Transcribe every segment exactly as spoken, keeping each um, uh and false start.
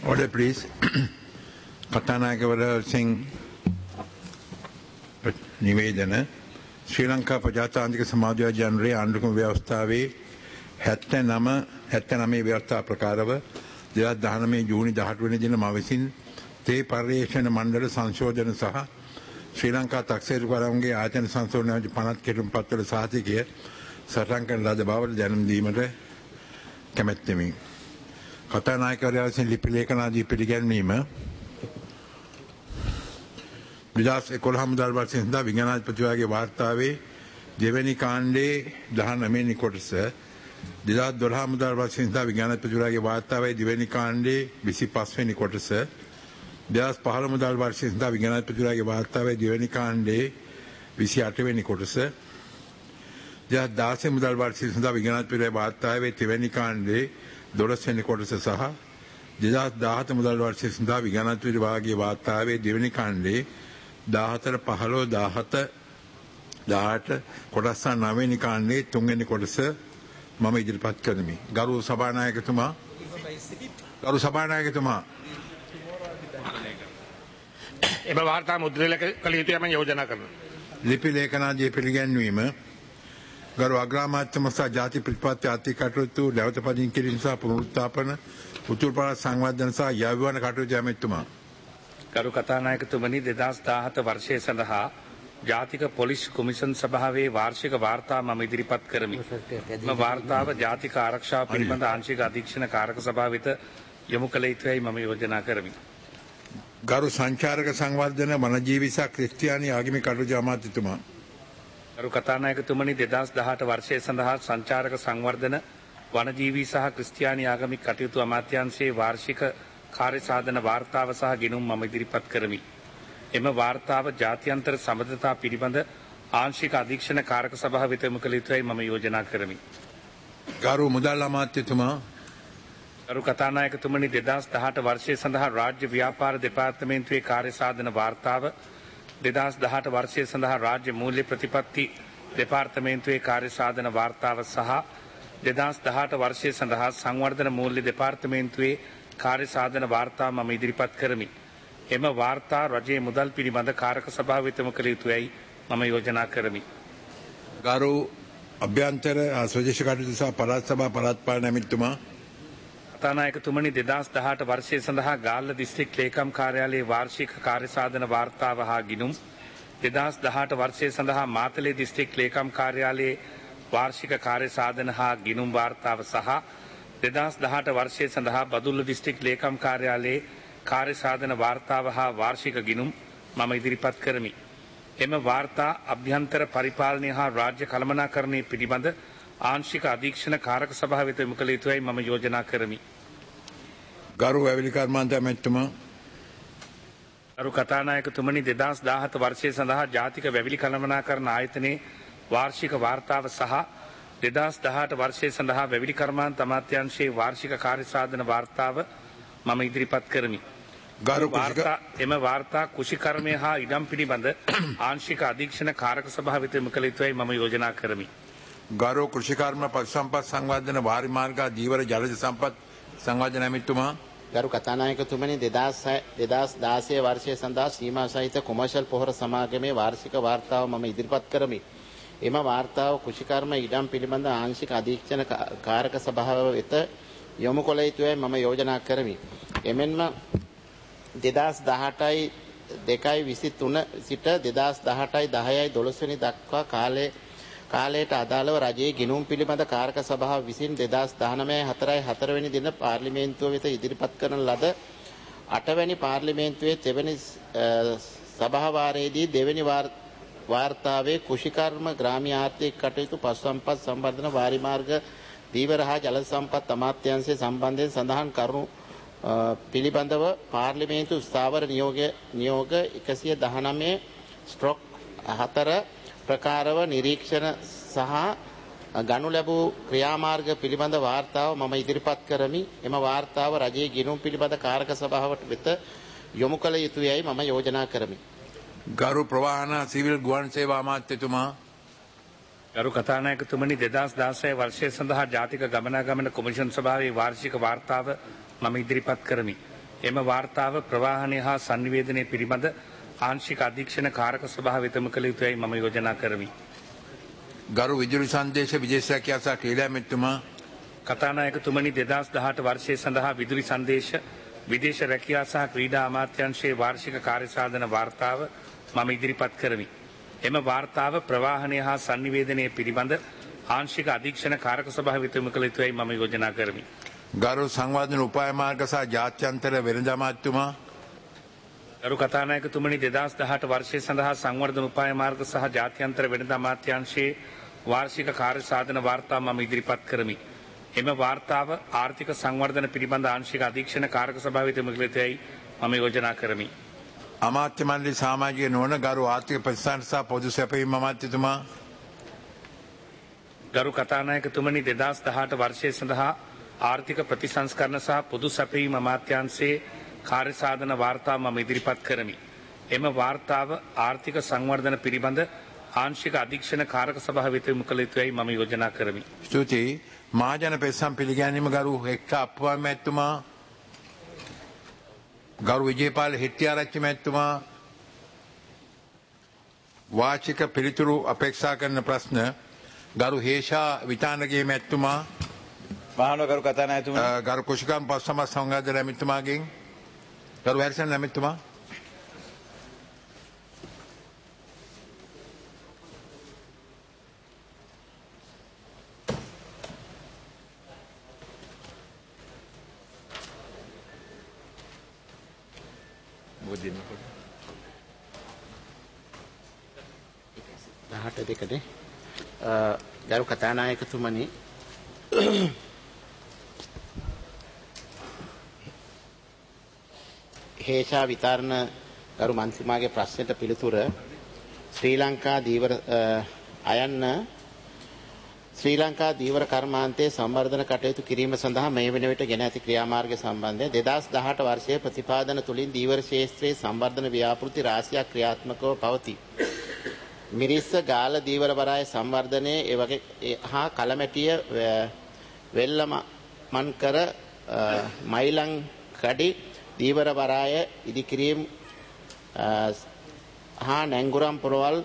Order, please. කතානායකවර සිං නිවේදන ශ්‍රී ලංකා ප්‍රජාතාන්ත්‍රික සමාජවාදී ජනරේ ආණ්ඩුක්‍රම ව්‍යවස්ථාවේ හැත්තෑනවය හැත්තෑනවය ව්‍යවස්ථා ප්‍රකාරව දෙදහස් දහනවය ජූනි දහඅට වෙනි දින මා විසින් තේ පර්යේෂණ මණ්ඩල සංශෝධන සහ ශ්‍රී ලංකා තක්සේරුකරුන්ගේ ආයතන සංශෝධන පනත් කෙටුම්පත්වල සහතිකය සටහන් කරන ලද බවට දැනුම් දීමට කැමැත්තෙමි. කතානායකවරයා විසින් ලිපි ලේඛනාදී පිළිගැන්වීම දෙදහස් එකොළහ මුදල් වර්ෂය සඳහා විඥානාධිපතිවරයාගේ වාර්තාවේ දෙවැනි කාණ්ඩේ දහනවය වෙනි කොටස දෙදහස් දොළහ මුදල් වර්ෂය සඳහා විඥානාධිපතිවරයාගේ වාර්තාවේ දෙවැනි කාණ්ඩේ විසිපහ වෙනි කොටස දෙදහස් පහළ මුදල් වර්ෂය සඳහා විඥානාධිපතිවරයාගේ වාර්තාවේ දෙවැනි කාණ්ඩේ විසිඅට වෙනි කොටස දෙදහස් දාසය මුදල් වර්ෂය සඳහා විඥානාධිපතිවරයාගේ වාර්තාවේ තෙවැනි කාණ්ඩේ දොළොස් වෙනි කොටස සහ දෙදහස් දහහත මුදල් වර්ෂය සඳහා විඥානාධිපතිවරයාගේ වාර්තාවේ දෙවැනි කාණ්ඩේ දාහතර පහළොව දාහත දාහට කොටස් නවවෙනි කාණ්ඩේ තුන්වෙනි කොටස මම ඉදිරිපත් කරමි. ගරු සභානායකතුමා ගරු සභානායකතුමා එම වාර්තා මුද්‍රණය කළ යුතුයි මම යෝජනා කරනවා. ලිපි ලේඛනාදී පිළිගැන්වීම ගරු අග්‍රාමාත්‍ය මහතා ජාති ප්‍රතිපත්ති ආර්ථික කටයුතු නැවත පදිංචි කිරීම සහ පුනරුත්ථාපන උතුරු පළාත් සංවර්ධන සහ යාවිවන කටයුතු ඇමතුමා ගරු කතානායකතුමනි දෙදහස් දාහත වර්ෂය සඳහා ජාතික පොලිස් කොමිෂන් සභාවේ වාර්ෂික වාර්තා මම ඉදිරිපත් කරමි. එම වාර්තාව ජාතික ආරක්ෂාව පිළිබඳ ආංශික අධීක්ෂණ කාරක සභාව වෙත යොමු කළ යුතුයි මම යෝජනා කරමි. ගරු සංචාරක සංවර්ධන වනජීවි සහ ක්‍රිස්තියානි ආගමික කටයුතු අමාත්‍යතුමා ගරු කතානායකතුමනි දෙදහස් දහඅට වර්ෂය සඳහා සංචාරක සංවර්ධන වනජීවී සහ ක්‍රිස්තියානි ආගමික කටයුතු අමාත්‍යාංශයේ වාර්ෂික කාර්ය සාධන වාර්තාව සහ ගිණුම් මම ඉදිරිපත් කරමි. එම වාර්තාව ජාත්‍යන්තර සබඳතා පිළිබඳ ආංශික අධීක්ෂණ කාරක සභාව වෙත යොමු කළ යුතුයි මම යෝජනා කරමි. ගරු මුදල් අමාත්‍යතුමා ගරු කතානායකතුමනි දෙදහස් දහඅට වර්ෂය සඳහා රාජ්‍ය ව්‍යාපාර දෙපාර්තමේන්තුවේ කාර්ය සාධන වාර්තාව දෙදහස් දහඅට වර්ෂය සඳහා රාජ්‍ය මූල්‍ය ප්‍රතිපත්ති දෙපාර්තමේන්තුවේ කාර්ය සාධන වාර්තාව සහ දෙදහස් දහඅට වර්ෂය සඳහා සංවර්ධන මූල්‍ය දෙපාර්තමේන්තුවේ කාර්ය සාධන වාර්තා මම ඉදිරිපත් කරමි. එම වාර්තා රජයේ මුදල් පිළිබඳ කාරක සභාව වෙත යොමු කළ යුතුයි මම යෝජනා කරමි. ගරු අභ්‍යන්තර ස්වදේශ කටයුතු සහ පළාත් සභා පළාත් පාලන ඇමතිතුමා කතානායකතුමනි දෙදහස් දහඅට වර්ෂය සඳහා ගාල්ල දිස්ත්‍රික් ලේකම් කාර්යාලයේ වාර්ෂික කාර්ය සාධන වාර්තාව හා ගිණුම් දෙදහස් දහඅට වර්ෂය සඳහා මාතලේ දිස්ත්‍රික් ලේකම් කාර්යාලයේ වාර්ෂික කාර්ය සාධන හා ගිණුම් වාර්තාව සහ දෙදහස් දහඅට වර්ෂය සඳහා බදුල්ල දිස්ත්‍රික් ලේකම් කාර්යාලයේ කාර්ය සාධන වාර්තාව හා වාර්ෂික ගිණුම් මම ඉදිරිපත් කරමි. එම වාර්තා අභ්‍යන්තර පරිපාලනය හා රාජ්‍ය කළමනාකරණය පිළිබඳ ආංශික අධීක්ෂණ කාරක සභාව වෙත යොමු කළ යුතුයි මම යෝජනා කරමි. ගරු වැවිලි කර්මාන්ත ඇමතිතුමා ගරු කතානායකතුමනි දෙදහස් දාහත වර්ෂය සඳහා ජාතික වැවිලි කළමනාකරණ ආයතනයේ වාර්ෂික වාර්තාව සහ දෙදහස් දහඅට වර්ෂය සඳහා වැවිලි කර්මාන්ත අමාත්‍යාංශයේ වාර්ෂික කාර්ය සාධන වාර්තාව මම ඉදිරිපත් කරමි. ගරු වාර්තා එම වාර්තා කුෂිකර්මය හා ඉඩම් පිළිබඳ ආංශික අධීක්ෂණ කාරක සභාව වෙත යොමු කළ යුතුයි මම යෝජනා කරමි. ගරු කෘෂිකර්ම පශු සම්පත් සංවර්ධන වාරි මාර්ග දීවර ජලජ සම්පත් සංවර්ධන ඇමතිතුමා ගරු කතානායකතුමනි දෙදහස් දාසය වර්ෂය සඳහා සීමා සහිත කොමර්ෂල් පොහොර සමාගමේ වාර්ෂික වාර්තාව මම ඉදිරිපත් කරමි. එම වාර්තාව කුෂිකර්ම ඉඩම් පිළිබඳ ආංශික අධීක්ෂණ කාරක සභාව වෙත යොමු කළ යුතුයි මම යෝජනා කරමි. එමෙන්ම දෙදහස් දහඅටයි දෙකයි විසිතුන සිට දෙදහස් දහඅටයි දහයයි දොළොස් වෙනි දක්වා කාලයේ කාලයට අදාළව රජයේ ගිණුම් පිළිබඳ කාරක සභාව විසින් දෙදහස් දහනවය හතරයි හතර වෙනි දින පාර්ලිමේන්තුව වෙත ඉදිරිපත් කරන ලද අට වැනි පාර්ලිමේන්තුවේ තෙවැනි සභාවාරයේදී දෙවැනි වාර්තාවේ කුෂිකර්ම ග්‍රාමීය ආර්ථික කටයුතු පශු සම්පත් සංවර්ධන වාරි මාර්ග දීවර හා ජල සම්පත් අමාත්‍යාංශය සම්බන්ධයෙන් සඳහන් කරුණු පිළිබඳව පාර්ලිමේන්තු ස්ථාවර නියෝග නියෝග එකසිය දහනවය ස්ට්‍රොක් හතර ප්‍රකාරව නිරීක්ෂණ සහ ගනු ලැබූ ක්‍රියාමාර්ග පිළිබඳ වාර්තාව මම ඉදිරිපත් කරමි. එම වාර්තාව රජයේ ගිණුම් පිළිබඳ කාරක සභාවට වෙත යොමු කළ යුතුයයි මම යෝජනා කරමි. ගරු ප්‍රවාහන සිවිල් ගුවන් සේවා අමාත්‍යතුමා ගරු කතානායකතුමනි දෙදහස් දාසය වර්ෂය සඳහා ජාතික ගමනාගමන කොමිෂන් සභාවේ වාර්ෂික වාර්තාව මම ඉදිරිපත් කරමි. එම වාර්තාව ප්‍රවාහනය හා සංනිවේදනය පිළිබඳ ආංශික අධීක්ෂණ කාරක සභාව වෙතම කළ යුතුයයි මම යෝජනා කරමි. ගරු විදුලි සංදේශ විජේසේකර සහ ටීලා මෙතුමා කතානායකතුමනි දෙදහස් දහඅට වර්ෂය සඳහා විදුලි සංදේශ විදේශ රැකියා සහ ක්‍රීඩා අමාත්‍යාංශයේ වාර්ෂික කාර්යසාධන වාර්තාව මම ඉදිරිපත් කරමි. එම වාර්තාව ප්‍රවාහනය හා සංනිවේදනය පිළිබඳ ආංශික අධීක්ෂණ කාරක සභාව වෙතම කළ යුතුයයි මම යෝජනා කරමි. ගරු සංවර්ධන උපාය මාර්ග සහ ජාත්‍යන්තර වෙළඳ අමාත්‍යතුමා ගරු කතානායකතුමනි දෙදහස් දහඅට වර්ෂය සඳහා සංවර්ධන උපාය මාර්ග සහ ජාත්‍යන්තර වෙළඳ අමාත්‍යාංශයේ වාර්ෂික කාර්යසාධන වාර්තාව මම ඉදිරිපත් කරමි. එම වාර්තාව ආර්ථික සංවර්ධන පිළිබඳ ආංශික අධීක්ෂණ කාරක සභාව වෙතම කළ යුතුයයි මම යෝජනා කරමි. අමාත්‍ය මණ්ඩල සමාජීය නොවන ගරු ආර්ථික ප්‍රතිষ্ঠাන සහ පොදු සැපයීම් අමාත්‍යතුමා ගරු කතානායකතුමනි දෙදහස් දහඅට වර්ෂය සඳහා ආර්ථික ප්‍රතිසංස්කරණ සහ පොදු සැපයීම් අමාත්‍යාංශයේ කාර්යසාධන වාර්තාව මම ඉදිරිපත් කරමි. එම වාර්තාව ආර්ථික සංවර්ධන පිළිබඳ ආංශික අධීක්ෂණ කාරක සභාව වෙතම කළ යුතුයයි මම යෝජනා කරමි. ස්තුතියි. මහජන පෙත්සම් පිළිගැනීම ගරු හෙක්ටා අප්පුවා මැතිතුමා ගරු විජේපාල හෙට්ටිආරච්චි මැතිතුමා වාචික පිළිතුරු අපේක්ෂා කරන ප්‍රශ්න ගරු හේෂා විතානගේ මැතිතුමා මහාන ගරු කතානායකතුමනි ගරු කුෂිකම් පස්සම සංඝාධර ඇමතිතුමාගෙන් ගරු හැරිසන් ඇමතිතුමා දහඅට දෙකනේ ගරු කතානායකතුමනි හේෂා විතරණ ගරු මන්ත්‍රීමාගේ ප්‍රශ්නයට පිළිතුර ශ්‍රී ලංකා දීවර අයන්න ශ්‍රී ලංකා දීවර කර්මාන්තයේ සංවර්ධන කටයුතු කිරීම සඳහා මේ වන විට ගෙන ඇති ක්‍රියාමාර්ග සම්බන්ධයෙන් දෙදහස් දහඅට වර්ෂයේ ප්‍රතිපාදන තුලින් දීවර ක්ෂේත්‍රයේ සංවර්ධන ව්‍යාපෘති රාශියක් ක්‍රියාත්මකව පවතී. මිරිස්ස ගාල දීවර වරාය සංවර්ධනයේ ඒ වගේ හා කලමැටිය වෙල්ලම මන්කර මයිලං කඩි දීවර වරාය ඉදිකිරීම හා නැංගුරම් පොළවල්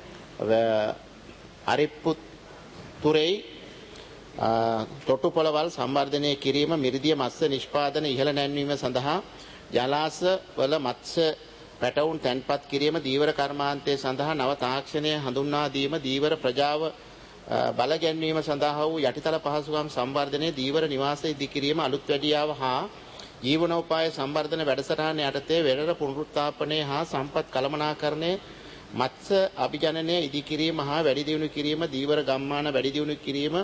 අරිප්පුත් තුරෙයි තොටුපොළවල් සංවර්ධනය කිරීම මිරිදිය මත්ස්‍ය නිෂ්පාදන ඉහළ නැන්වීම සඳහා ජලාශ වල මත්ස්‍ය පැටවුන් තැන්පත් කිරීම දීවර කර්මාන්තයේ සඳහා නව තාක්ෂණය හඳුන්වා දීම දීවර ප්‍රජාව බල ගැන්වීම සඳහා වූ යටිතල පහසුකම් සංවර්ධනයේ දීවර නිවාස ඉදිකිරීම අලුත් වැඩියාව හා ජීවනෝපාය සංවර්ධන වැඩසටහන යටතේ වෙරළ පුනරුත්ථාපනය හා සම්පත් කළමනාකරණය මත්ස්‍ය අභිජනනය ඉදිකිරීම හා වැඩි දියුණු කිරීම දීවර ගම්මාන වැඩි දියුණු කිරීම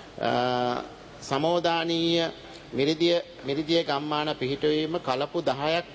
සමෝදානීය මිරිදිය මිරිදිය ගම්මාන පිහිටවීම කලපු දහයක්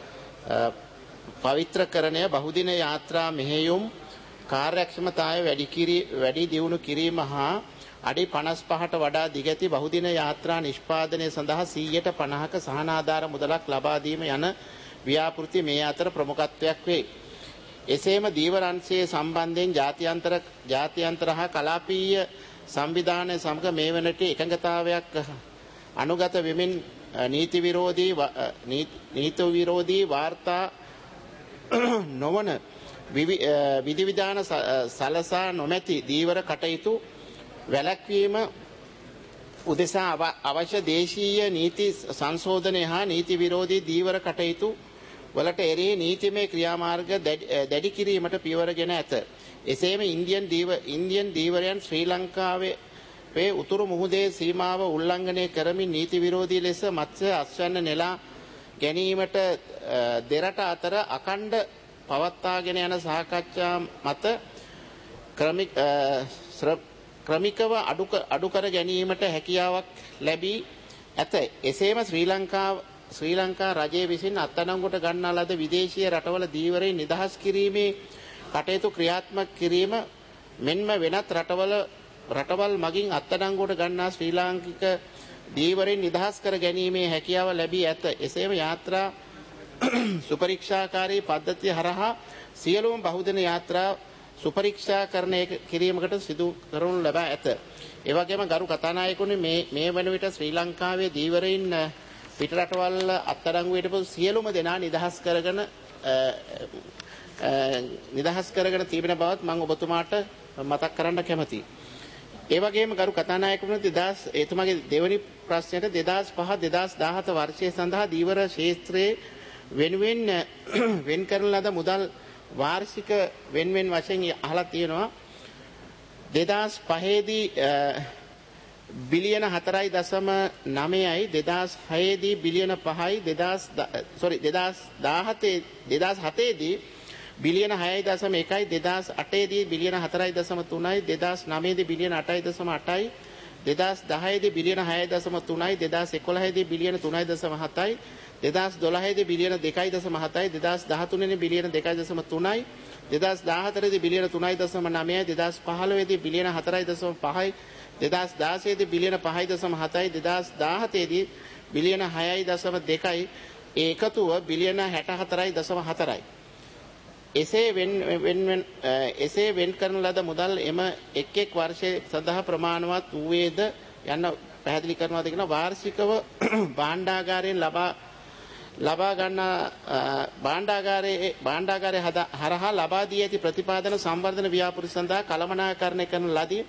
පවිත්‍රකරණය බහුදින යාත්‍රා මෙහෙයුම් කාර්යක්ෂමතාවය වැඩි කිරි වැඩි දියුණු කිරීම හා අඩි පනස් පහට වඩා දිගැති බහුදින යාත්‍රා නිෂ්පාදනය සඳහා සීයට පනහක සහනාධාර මුදලක් ලබා දීම යන ව්‍යාපෘති මේ අතර ප්‍රමුඛත්වයක් වේ. එසේම දීවර අංශයේ සම්බන්ධයෙන් ජාත්‍යන්තර ජාත්‍යන්තර හා කලාපීය සංවිධානය සමග මේ වනට එකඟතාවයක් අනුගත වෙමින් නීති විරෝධී නීති විරෝධී වාර්තා නොවන විධිවිධාන සලසා නොමැති දීවර කටයුතු වැළැක්වීම උදෙසා අවශ්‍ය දේශීය නීති සංශෝධනය හා නීති විරෝධී දීවර කටයුතු වලට එරෙහි නීතිමය ක්‍රියාමාර්ග දැඩි කිරීමට පියවරගෙන ඇත. එසේම ඉන්දියන් දීව ඉන්දියන් දීවරයන් ශ්‍රී ලංකාවේ වේ උතුරු මුහුදේ සීමාව උල්ලංඝනය කරමින් නීති විරෝධී ලෙස මත්ස්‍ය අස්වැන්න නෙලා ගැනීමට දෙරට අතර අඛණ්ඩ පවත්වාගෙන යන සාකච්ඡා මත ක්‍රමික ක්‍රමිකව අඩු කර ගැනීමට හැකියාවක් ලැබී ඇත. එසේම ශ්‍රී ලංකාව ශ්‍රී ලංකා රජය විසින් අත්අඩංගුවට ගන්නා ලද විදේශීය රටවල දීවරයන් නිදහස් කිරීමේ කටයුතු ක්‍රියාත්මක කිරීම මෙන්ම වෙනත් රටවල රටවල් මගින් අත්අඩංගුවට ගන්නා ශ්‍රී ලාංකික දීවරයන් නිදහස් කර ගැනීමේ හැකියාව ලැබී ඇත. එසේම යාත්‍රා සුපරීක්ෂාකාරී පද්ධතිය හරහා සියලුම බහුදින යාත්‍රා සුපරීක්ෂාකරණය කිරීමකට සිදු කරනු ලබා ඇත. ඒ වගේම ගරු කතානායකතුනි මේ මේ වන විට ශ්‍රී ලංකාවේ දීවරයන් පිටරටවල් අත්අඩංගුව හිටපු සියලුම දෙනා නිදහස් කරගෙන නිදහස් කරගෙන තිබෙන බවත් මම ඔබතුමාට මතක් කරන්න කැමතියි. ඒ වගේම ගරු කතානායකතුමනි දෙදාස් එතුමාගේ දෙවැනි ප්‍රශ්නයට දෙදාස් පහ දෙදාස් දාහත වර්ෂය සඳහා දීවර ක්ෂේත්‍රයේ වෙනුවෙන් වෙන් කරන ලද මුදල් වාර්ෂික වෙන්වෙන් වශයෙන් අහලා තියෙනවා. දෙදාස් පහේදී බිලියන හතරයි දශම නවයයි දෙදාස් හයේදී බිලියන පහයි දෙදාස් සෝරි දෙදාස් දාහතේ දෙදාස් හතේදී බිලියන හයයි දශම එකයි දෙදාස් අටේදී බිලියන හතරයි දශම තුනයි දෙදාස් නවයේදී බිලියන අටයි දශම අටයි දෙදාස් දහයේදී බිලියන හයයි දශම තුනයි දෙදාස් එකොළහේදී බිලියන තුනයි දශම හතයි දෙදාස් දොළහේදී බිලියන දෙකයි දශම හතයි දෙදාස් දහතුනේදී බිලියන දෙකයි දශම තුනයි දෙදාස් දාහතරේදී බිලියන තුනයි දශම නවයයි දෙදාස් පහළොවේදී බිලියන හතරයි දශම පහයි දෙදාස් දාසයේදී බිලියන පහයි දශම හතයි දෙදාස් දාහතේදී බිලියන හයයි දශම දෙකයි ඒකතුව බිලියන හැට හතරයි දශම හතරයි. එසේ වෙන් වෙන් එසේ වෙන් කරන ලද මුදල් එම එක් එක් වර්ෂයේ සඳහා ප්‍රමාණවත් වූවේද යන්න පැහැදිලි කරනවාද කියන වාර්ෂිකව භාණ්ඩාගාරයෙන් ලබා ලබා ගන්න භාණ්ඩාගාරයේ භාණ්ඩාගාරයේ හරහා ලබා දී ඇති ප්‍රතිපාදන සංවර්ධන ව්‍යාපෘති සඳහා කළමනාකරණය කරන ලදී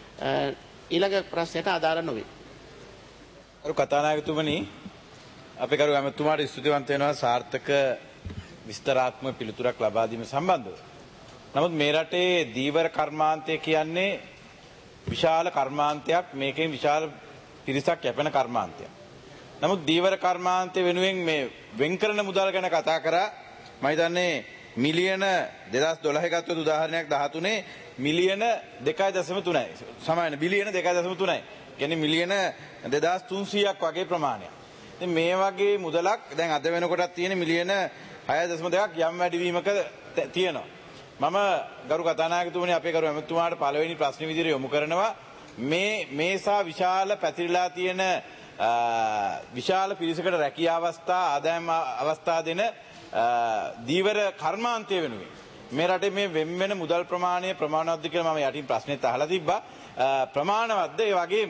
ඊළඟ ප්‍රශ්නයට අදාළ නොවේ. අර කතානායකතුමනි අපි කරු ඇමතුමාට ස්තුතිවන්ත වෙනවා සාර්ථක විස්තරාත්මක පිළිතුරක් ලබා දීම සම්බන්ධව. නමුත් මේ රටේ දීවර කර්මාන්තය කියන්නේ විශාල කර්මාන්තයක්, මේකෙන් විශාල පිරිසක් යැපෙන කර්මාන්තයක්. නමුත් දීවර කර්මාන්තය වෙනුවෙන් මේ වෙන් කරන මුදල් ගැන කතා කරා. මම හිතන්නේ මිලියන දෙදාස් දොළහ ගත්තොත් උදාහරණයක් දහතුනේ මිලියන දෙකයි දශම තුනයි. සමාන බිලියන දෙකයි දශම තුනයි. කියන්නේ මිලියන දෙදාස් තුන්සීයක් වගේ ප්‍රමාණයක්. ඉතින් මේ වගේ මුදලක් දැන් අද වෙනකොටත් තියෙන මිලියන හය දශම දෙකක් යම් වැඩිවීමක තියෙනවා. මම ගරු කතානායකතුමනි අපේ ගරු ඇමතුමාට පළවෙනි ප්‍රශ්න විදිහට යොමු කරනවා මේ මේසා විශාල පැතිරිලා තියෙන විශාල පිරිසකට රැකියා අවස්ථා ආදායම් අවස්ථා දෙන දීවර කර්මාන්තය වෙනුවෙන් මේ රටේ මේ වෙන් වෙන මුදල් ප්‍රමාණය ප්‍රමාණවත්ද කියලා මම යටින් ප්‍රශ්නෙත් අහලා තිබ්බා. ප්‍රමාණවත්ද ඒ වගේම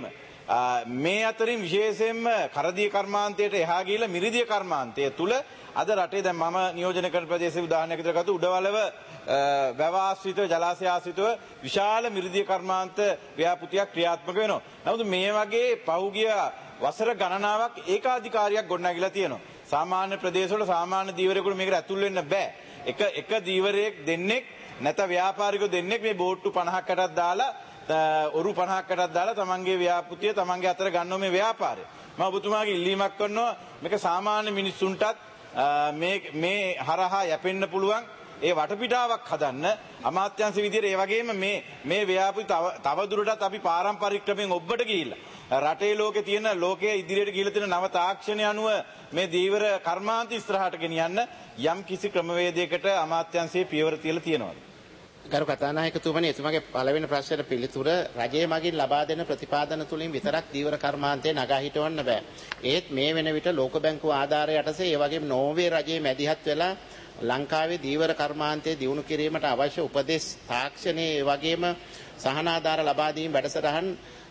මේ අතරින් විශේෂයෙන්ම කරදිය කර්මාන්තයට එහා ගිහිලා මිරිදිය කර්මාන්තය තුල අද රටේ දැන් මම නියෝජනය කරන ප්‍රදේශයේ උදාහරණයක් විදිහට ගත්තොත් උඩවලව වැව ආශ්‍රිතව ජලාශය ආශ්‍රිතව විශාල මිරිදිය කර්මාන්ත ව්‍යාපෘතියක් ක්‍රියාත්මක වෙනවා. නමුත් මේ වගේ පහුගිය වසර ගණනාවක් ඒකාධිකාරියක් ගොඩනැගිලා තියෙනවා. සාමාන්‍ය ප්‍රදේශවල සාමාන්‍ය දීවරයෙකුට මේකට ඇතුල් වෙන්න බෑ. එක එක දීවරයෙක් දෙන්නෙක් නැත ව්‍යාපාරිකයෝ දෙන්නෙක් මේ බෝට්ටු පනහකටත් දාලා ඔරු පනහකටත් දාලා තමන්ගේ ව්‍යාපෘතිය තමන්ගේ අතර ගන්නව මේ ව්‍යාපාරය. මම ඔබතුමාගේ ඉල්ලීමක් කරනවා මේක සාමාන්‍ය මිනිස්සුන්ටත් මේ මේ හරහා යැපෙන්න පුළුවන් ඒ වටපිටාවක් හදන්න අමාත්‍යාංශ විදියට ඒ වගේම මේ මේ ව්‍යාපෘති තව දුරටත් අපි පාරම්පරික ක්‍රමෙන් ඔබට ගිහිල්ලා රටේ ලෝකේ තියෙන ලෝකයේ ඉදිරියට ගිහිල්ලා තියෙන නව තාක්ෂණය අනුව මේ දීවර කර්මාන්ත ඉස්සරහට ගෙනියන්න යම් කිසි ක්‍රමවේදයකට අමාත්‍යාංශයේ පියවර තියලා තියෙනවද? ගරු කතානායකතුමනි එතුමාගේ පළවෙනි ප්‍රශ්නෙට පිළිතුර රජයේ මගින් ලබා දෙන ප්‍රතිපාදන තුලින් විතරක් දීවර කර්මාන්තය නගා හිටවන්න බෑ. ඒත් මේ වෙන විට ලෝක බැංකුව ආධාරය යටතේ ඒ වගේම නෝර්වේ රජයේ මැදිහත් වෙලා ලංකාවේ දීවර කර්මාන්තය දියුණු කිරීමට අවශ්‍ය උපදෙස් තාක්ෂණයේ ඒ වගේම සහනාධාර ලබා දීම වැඩසටහන්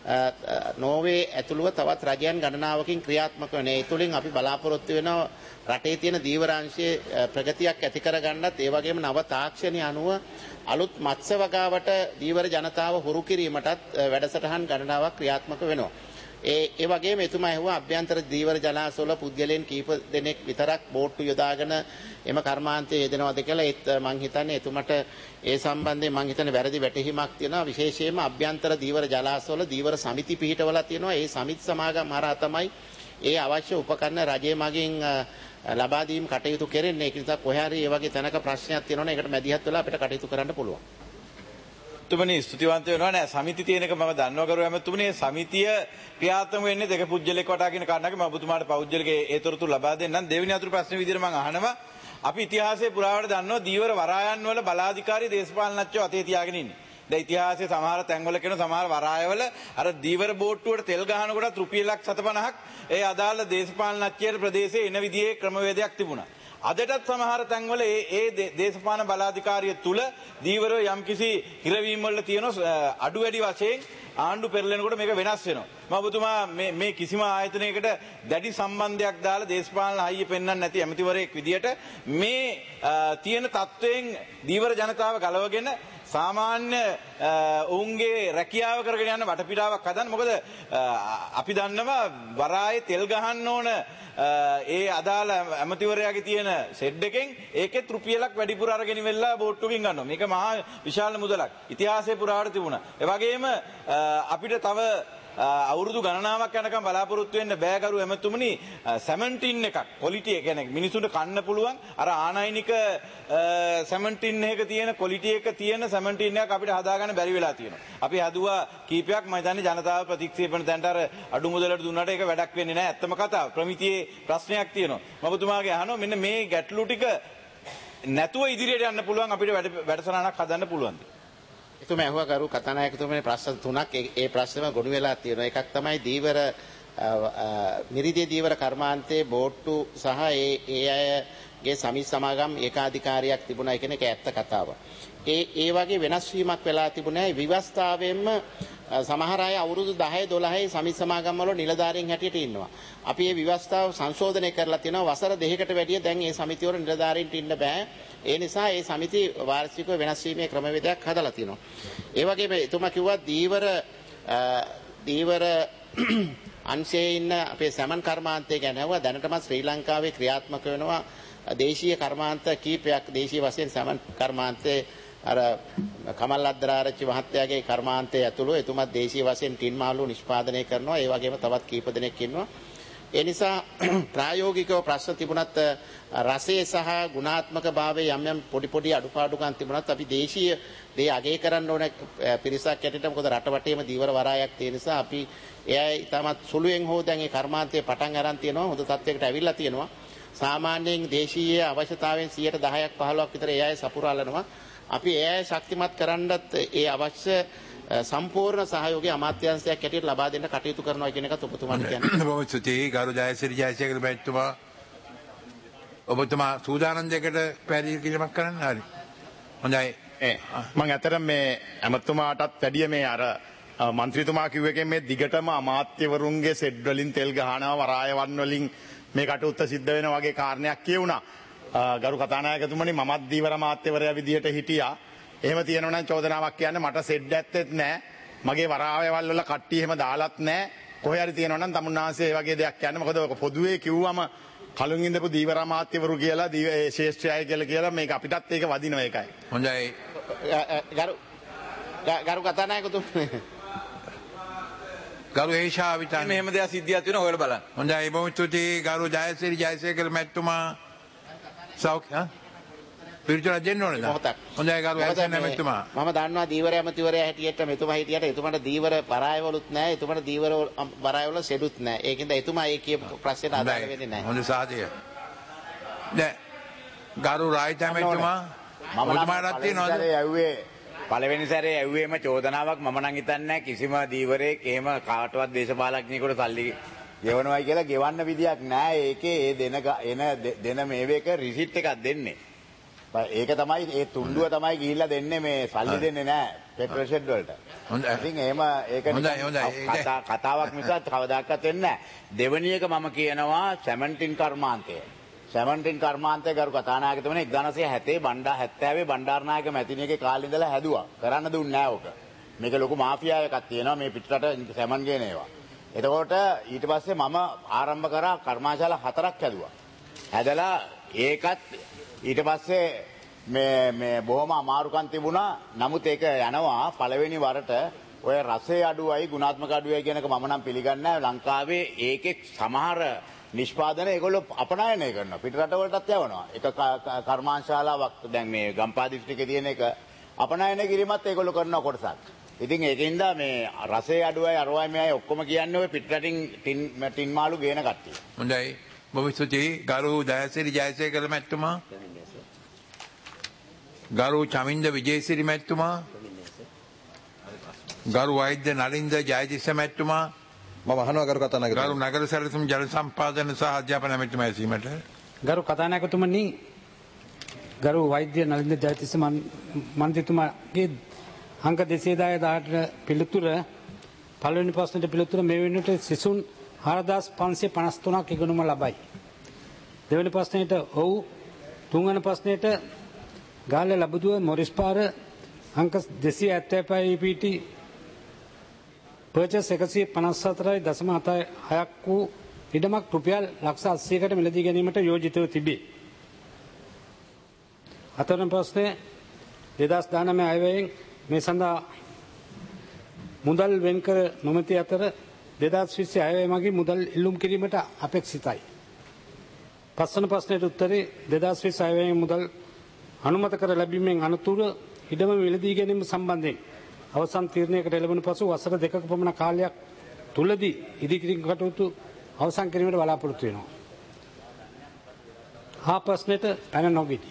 නෝර්වේ ඇතුළුව තවත් රජයන් ගණනාවකින් ක්‍රියාත්මක වෙන. ඒ තුලින් අපි බලාපොරොත්තු වෙනවා රටේ තියෙන දීවරාංශයේ ප්‍රගතියක් ඇති කරගන්නත් ඒ වගේම නව තාක්ෂණය අනුව අලුත් මත්ස්‍ය වගාවට දීවර ජනතාව හුරු කිරීමටත් වැඩසටහන් ගණනාවක් ක්‍රියාත්මක වෙනවා. ඒ ඒ වගේම එතුමා ඇහුවා අභ්‍යන්තර දීවර ජලාශවල පුද්ගලයන් කීප දෙනෙක් විතරක් බෝට්ටු යොදාගෙන එම කර්මාන්තයේ යෙදෙනවද කියලා ඒත් මං හිතන්නේ එතුමට ඒ සම්බන්ධයෙන් මං හිතන්නේ වැරදි වැටහීමක් තියෙනවා. විශේෂයෙන්ම අභ්‍යන්තර දීවර ජලාශවල දීවර සමිති පිහිටවලා තියෙනවා. ඒ සමිති සමාගම් හරහා තමයි ඒ අවශ්‍ය උපකරණ රජයේ මගින් ලබා දීම කටයුතු කෙරෙන්නේ. ඒක නිසා කොහේ හරි මේ වගේ තැනක ප්‍රශ්නයක් තියෙනවනේ ඒකට මැදිහත් වෙලා අපිට කටයුතු කරන්න පුළුවන්. තුමනි ස්තුතිවන්ත වෙනවා නෑ සමිති තියෙන එක මම දන්නවා කරුවා හැමතුමනි සමිතිය ක්‍රියාත්මක වෙන්නේ දෙක පුජ්‍යලෙක් වටාගෙන කාරණාවක මම ඔබතුමාට පෞද්ගලික ඒ තොරතුරු ලබා දෙන්නම්. දෙවෙනි අතුරු ප්‍රශ්න විදිහට මම අහනවා අපි ඉතිහාසයේ පුරාවට දන්නවා දීවර වරායන් වල බලාධිකාරී දේශපාලනඥයෝ අතේ තියාගෙන ඉන්නේ. දැන් ඉතිහාසයේ සමහර තැන්වල කියන සමහර වරායවල අර දීවර බෝට්ටුවට තෙල් ගහනකොටත් රුපියලක් සත පනහක් ඒ අදාළ දේශපාලනඥයෙක් ප්‍රදේශයේ එන විදිහේ ක්‍රමවේදයක් තිබුණා. අදටත් සමහර තැන්වල ඒ ඒ දේශපාලන බලාධිකාරිය තුල දීවරෝ යම්කිසි හිරවීම් වල තියෙන අඩු වැඩි වශයෙන් ආණ්ඩු පෙරලෙනකොට මේක වෙනස් වෙනවා. මම ඔබතුමා මේ මේ කිසිම ආයතනයකට දැඩි සම්බන්ධයක් දාලා දේශපාලන හයිය පෙන්වන්න නැති ඇමතිවරයෙක් විදියට මේ තියෙන තත්වයෙන් දීවර ජනතාව ගලවගෙන සාමාන්‍ය ඔවුන්ගේ රැකියාව කරගෙන යන වටපිටාවක් හදන්න. මොකද අපි දන්නවා වරායේ තෙල් ගහන්න ඕන ඒ අදාළ ඇමතිවරයාගේ තියෙන සෙඩ් එකෙන් ඒකෙත් රුපියලක් වැඩිපුර අරගෙන වෙලා බෝට්ටුවකින් ගන්නවා. මේක මහා විශාල මුදලක්. ඉතිහාසයේ පුරාවට තිබුණා. ඒ වගේම අපිට තව අවුරුදු ගණනාවක් යනකම් බලාපොරොත්තු වෙන්න බෑ කරු එමතුමනි සැමන්ටින් එකක් ක්වොලිටි එක කියන්නේ මිනිසුන්ට කන්න පුළුවන් අර ආනයිනික සැමන්ටින් එක තියෙන ක්වොලිටි එක තියෙන සැමන්ටින් එකක් අපිට හදාගන්න බැරි වෙලා තියෙනවා. අපි හදුවා කීපයක් මම හිතන්නේ ජනතාව ප්‍රතික්ෂේප කරන තැනට අර අඩු මුදලට දුන්නාට ඒක වැඩක් වෙන්නේ නැහැ. ඇත්තම කතාව. ප්‍රමිතියේ ප්‍රශ්නයක් තියෙනවා. මම ඔබතුමාගේ අහනවා මෙන්න මේ ගැටලු ටික නැතුව ඉදිරියට යන්න පුළුවන් අපිට වැඩසටහනක් හදන්න පුළුවන්ද? එතුම ඇහුවා කරු කතානායකතුමනේ ප්‍රශ්න තුනක් ඒ ප්‍රශ්නෙම ගොනු වෙලා තියෙනවා. එකක් තමයි දීවර මිරිදී දීවර කර්මාන්තයේ බෝට්ටු සහ ඒ ඒ අයගේ සමිති සමාගම් ඒකාධිකාරියක් තිබුණා කියන එක ඇත්ත කතාව. ඒ ඒ වගේ වෙනස් වීමක් වෙලා තිබුණේ විවස්ථාවෙන්ම සමහර අය අවුරුදු දහය දොළහයි සමිති සමාගම් වල නිලධාරීන් හැටියට ඉන්නවා. අපි මේ විවස්ථාව සංශෝධනය කරලා තියෙනවා. වසර දෙකකට වැඩිය දැන් මේ සමිති වල නිලධාරීන්ට ඉන්න බෑ. ඒ නිසා ඒ සමිති වාර්ෂිකව වෙනස් වීමේ ක්‍රමවේදයක් හදලා තියෙනවා. ඒ වගේම එතුමා කිව්වා දීවර දීවර අංශයේ ඉන්න අපේ සමන් කර්මාන්තය ගැන හුවා දැනටමත් ශ්‍රී ලංකාවේ ක්‍රියාත්මක වෙනවා දේශීය කර්මාන්ත කීපයක්. දේශීය වශයෙන් සමන් කර්මාන්තයේ අර කමල් අද්දරාරච්චි මහත්තයාගේ කර්මාන්තය ඇතුළු එතුමත් දේශීය වශයෙන් ටින් මාළු නිෂ්පාදනය කරනවා. ඒ වගේම තවත් කීප දෙනෙක් ඉන්නවා. ඒ නිසා ප්‍රායෝගිකව ප්‍රශ්න තිබුණත් රසයේ සහ ගුණාත්මක භාවයේ යම් යම් පොඩි පොඩි අඩුපාඩුකම් තිබුණත් අපි දේශීය දේ අගය කරන්න ඕන පිරිසක් ඇටියට මොකද රට වටේම දීවර වරායක් තියෙන නිසා අපි එයයි තමත් සුළුෙන් හෝ දැන් ඒ කර්මාන්තයේ පටන් අරන් තියෙනවා. හොඳ තත්යකට ඇවිල්ලා තියෙනවා. සාමාන්‍යයෙන් දේශීය අවශ්‍යතාවයෙන් සියයට දහයක් පහළොවක් විතර ඒ අය සපුරාලනවා. අපි ඒ අය ශක්තිමත් කරන්නත් ඒ අවශ්‍ය සම්පූර්ණ සහයෝගය අමාත්‍යාංශයක් ඇටියට ලබා දෙන්න කටයුතු කරනවා කියන එකත් ඔබතුමාට කියන්නේ. බොහොම ස්තුතියි ගරු ජයසිරි ජයසේකර මහත්මයා. ඔබතුමා සූදානම් දෙකට පැහැදිලි කිරීමක් කරන්න. හරි. හොඳයි. ඒ මම ඇත්තටම මේ ඇමතුමාටත් වැඩිය මේ අර മന്ത്രിතුමා කිව්ව එකෙන් මේ දිගටම අමාත්‍යවරුන්ගේ සෙඩ් වලින් තෙල් ගහනවා වරායවන් වලින් මේ කටයුත්ත සිද්ධ වෙන වගේ කාරණයක් කියුණා. ගරු කතානායකතුමනි මමත් දීවර අමාත්‍යවරයා විදියට හිටියා. එහෙම තියෙනවා නම් චෝදනාවක් කියන්න මට සෙඩ් ඇත්තෙත් නැහැ. මගේ වරායවල් වල කට්ටිය එහෙම දාලත් නැහැ. කොහේ හරි තියෙනවා නම් තමුන්නාන්සේ ඒ වගේ දෙයක් කියන්න. මොකද ඔක පොදුවේ කිව්වම කලින් ඉඳපු දීවර අමාත්‍යවරු කියලා දීව ශේෂ්ත්‍රයයි කියලා කියලා මේක අපිටත් ඒක වදිනවා ඒකයි. හොඳයි. ගරු ගරු කතානායකතුමනි ගරු ඒෂා විතන් මෙහෙම දෙයක් සිද්ධියක් වෙනවා හොයලා බලන්න. හොඳයි බොහොම ස්තුතියි ගරු ජයසිරි ජයසේකර මහත්මයා. සෞඛ්‍ය පිරිචුලා දෙන්න ඕනේ නේද? හොඳයි ගරු ඇසෙන් මහත්මයා. මම දන්නවා දීවර ඇමතිවරයා හැටියට මෙතුමා හිටියට එතුමාට දීවර වරායවලුත් නැහැ. එතුමාට දීවර වරායවල සෙඩුත් නැහැ. ඒකින්ද එතුමා ඒ කියපු ප්‍රශ්නෙට අදාළ වෙන්නේ නැහැ. හොඳ සාධය. දැන් ගරු රායිතා මහත්මයා මම ඔබතුමාටත් තියෙනවද? පළවෙනි සැරේ ඇව්වේම චෝදනාවක් මම නම් හිතන්නේ කිසිම දීවරයෙක් එහෙම කාටවත් දේශපාලඥයෙකුට සල්ලි ගෙවනවයි කියලා ගෙවන්න විදියක් නැහැ. ඒකේ ඒ දෙන එන දෙන මේවේක රිසිට් එකක් දෙන්නේ. ඒක තමයි ඒ තුන්ඩුව තමයි ගිහිල්ලා දෙන්නේ මේ සල්ලි දෙන්නේ නැහැ පෙට්‍රල් ෂෙඩ් වලට. හොඳයි. ඉතින් එහෙම ඒක කතාවක් මිසක් කවදාකවත් වෙන්නේ නැහැ. දෙවෙනි එක මම කියනවා සැමන්ටින් කර්මාන්තය. සැමන්ටින් කර්මාන්තය ගරු කතානායකතුමනි එක්දාස් නවසිය හැත්තෑ බණ්ඩා හැත්තෑවේ බණ්ඩාරනායක මැතිණියගේ කාලේ ඉඳලා හැදුවා. කරන්න දුන්නේ නැහැ ඕක. මේක ලොකු මාෆියා එකක් තියෙනවා මේ පිටරට සැමන් ගේන ඒවා. එතකොට ඊට පස්සේ මම ආරම්භ කරා කර්මාශාලා හතරක් හැදුවා. හැදලා ඒකත් ඊට පස්සේ මේ මේ බොහොම අමාරුකම් තිබුණා. නමුත් ඒක යනවා පළවෙනි වරට ඔය රසයේ අඩුවයි ගුණාත්මක අඩුවයි කියන එක මම නම් පිළිගන්නේ නැහැ. ලංකාවේ ඒකේ සමහර නිෂ්පාදන ඒගොල්ලෝ අපනයනය කරනවා. පිට රටවලටත් යවනවා. එක කර්මාන්තශාලාවක් දැන් මේ ගම්පහ දිස්ත්‍රික්කේ තියෙන එක අපනයනය කිරීමත් ඒගොල්ලෝ කරන කොටසක්. ඉතින් ඒකින්ද මේ රසයේ අඩුවයි අරවයි මෙයයි ඔක්කොම කියන්නේ ඔය පිට රටින් ටින් ටින් මාළු ගේන කට්ටිය. හොඳයි. බොහොම ස්තුතියි ගරු ජයසිරි ජයසේකර මහත්මයා. ගරු චමින්ද විජේසිරි මහත්මයා. ගරු වෛද්‍ය නලින්ද ජයතිස්ස මහත්මයා. මම අහනවා ගරු කතානායකතුමනි. ගරු නගර සැලසුම් ජල සම්පාදන සහ අධ්‍යාපන මැතිතුමා ඇසීමට. ගරු කතානායකතුමනි ගරු වෛද්‍ය නලින්ද ජයතිස්ස මන්ත්‍රීතුමාගේ අංක දෙසිය දහයට පිළිතුර පළවෙනි ප්‍රශ්නෙට පිළිතුර මේ වෙනුවට සිසුන් හාරදාස් පන්සිය පනස් තුනක් ඉගෙනුම ලබයි. දෙවෙනි ප්‍රශ්නෙට ඔව්. තුන්වෙනි ප්‍රශ්නෙට ගාල්ල ලබුදුව මොරිස් පාර අංක දෙසිය හැත්තෑ පීටි පර්චස් එකසිය පනස් හතරයි දශම හයක් වූ ඉඩමක් රුපියල් ලක්ෂ අස්සීයකට මිලදී ගැනීමට යෝජිතව තිබේ. හතරවෙනි ප්‍රශ්නය දෙදහස් දානමය අයවැයෙන් මේ සඳහා මුදල් වෙන්කර නොමැති අතර දෙදහස් විස්ස අයවැය මගින් මුදල් ඉල්ලුම් කිරීමට අපේක්ෂිතයි. පස්වන ප්‍රශ්නයට උත්තරේ දෙදහස් විස්ස අයවැයෙන් මුදල් අනුමත කර ලැබීමෙන් අනතුරු ඉඩම මිලදී ගැනීම සම්බන්ධයෙන් අවසන් තීරණයකට එළඹෙන පසු වසර දෙකක පමණ කාලයක් තුලදී ඉදිකිරීම් කටයුතු අවසන් කිරීමට බලාපොරොත්තු වෙනවා. හා ප්‍රශ්නෙට පැන නොගිටි.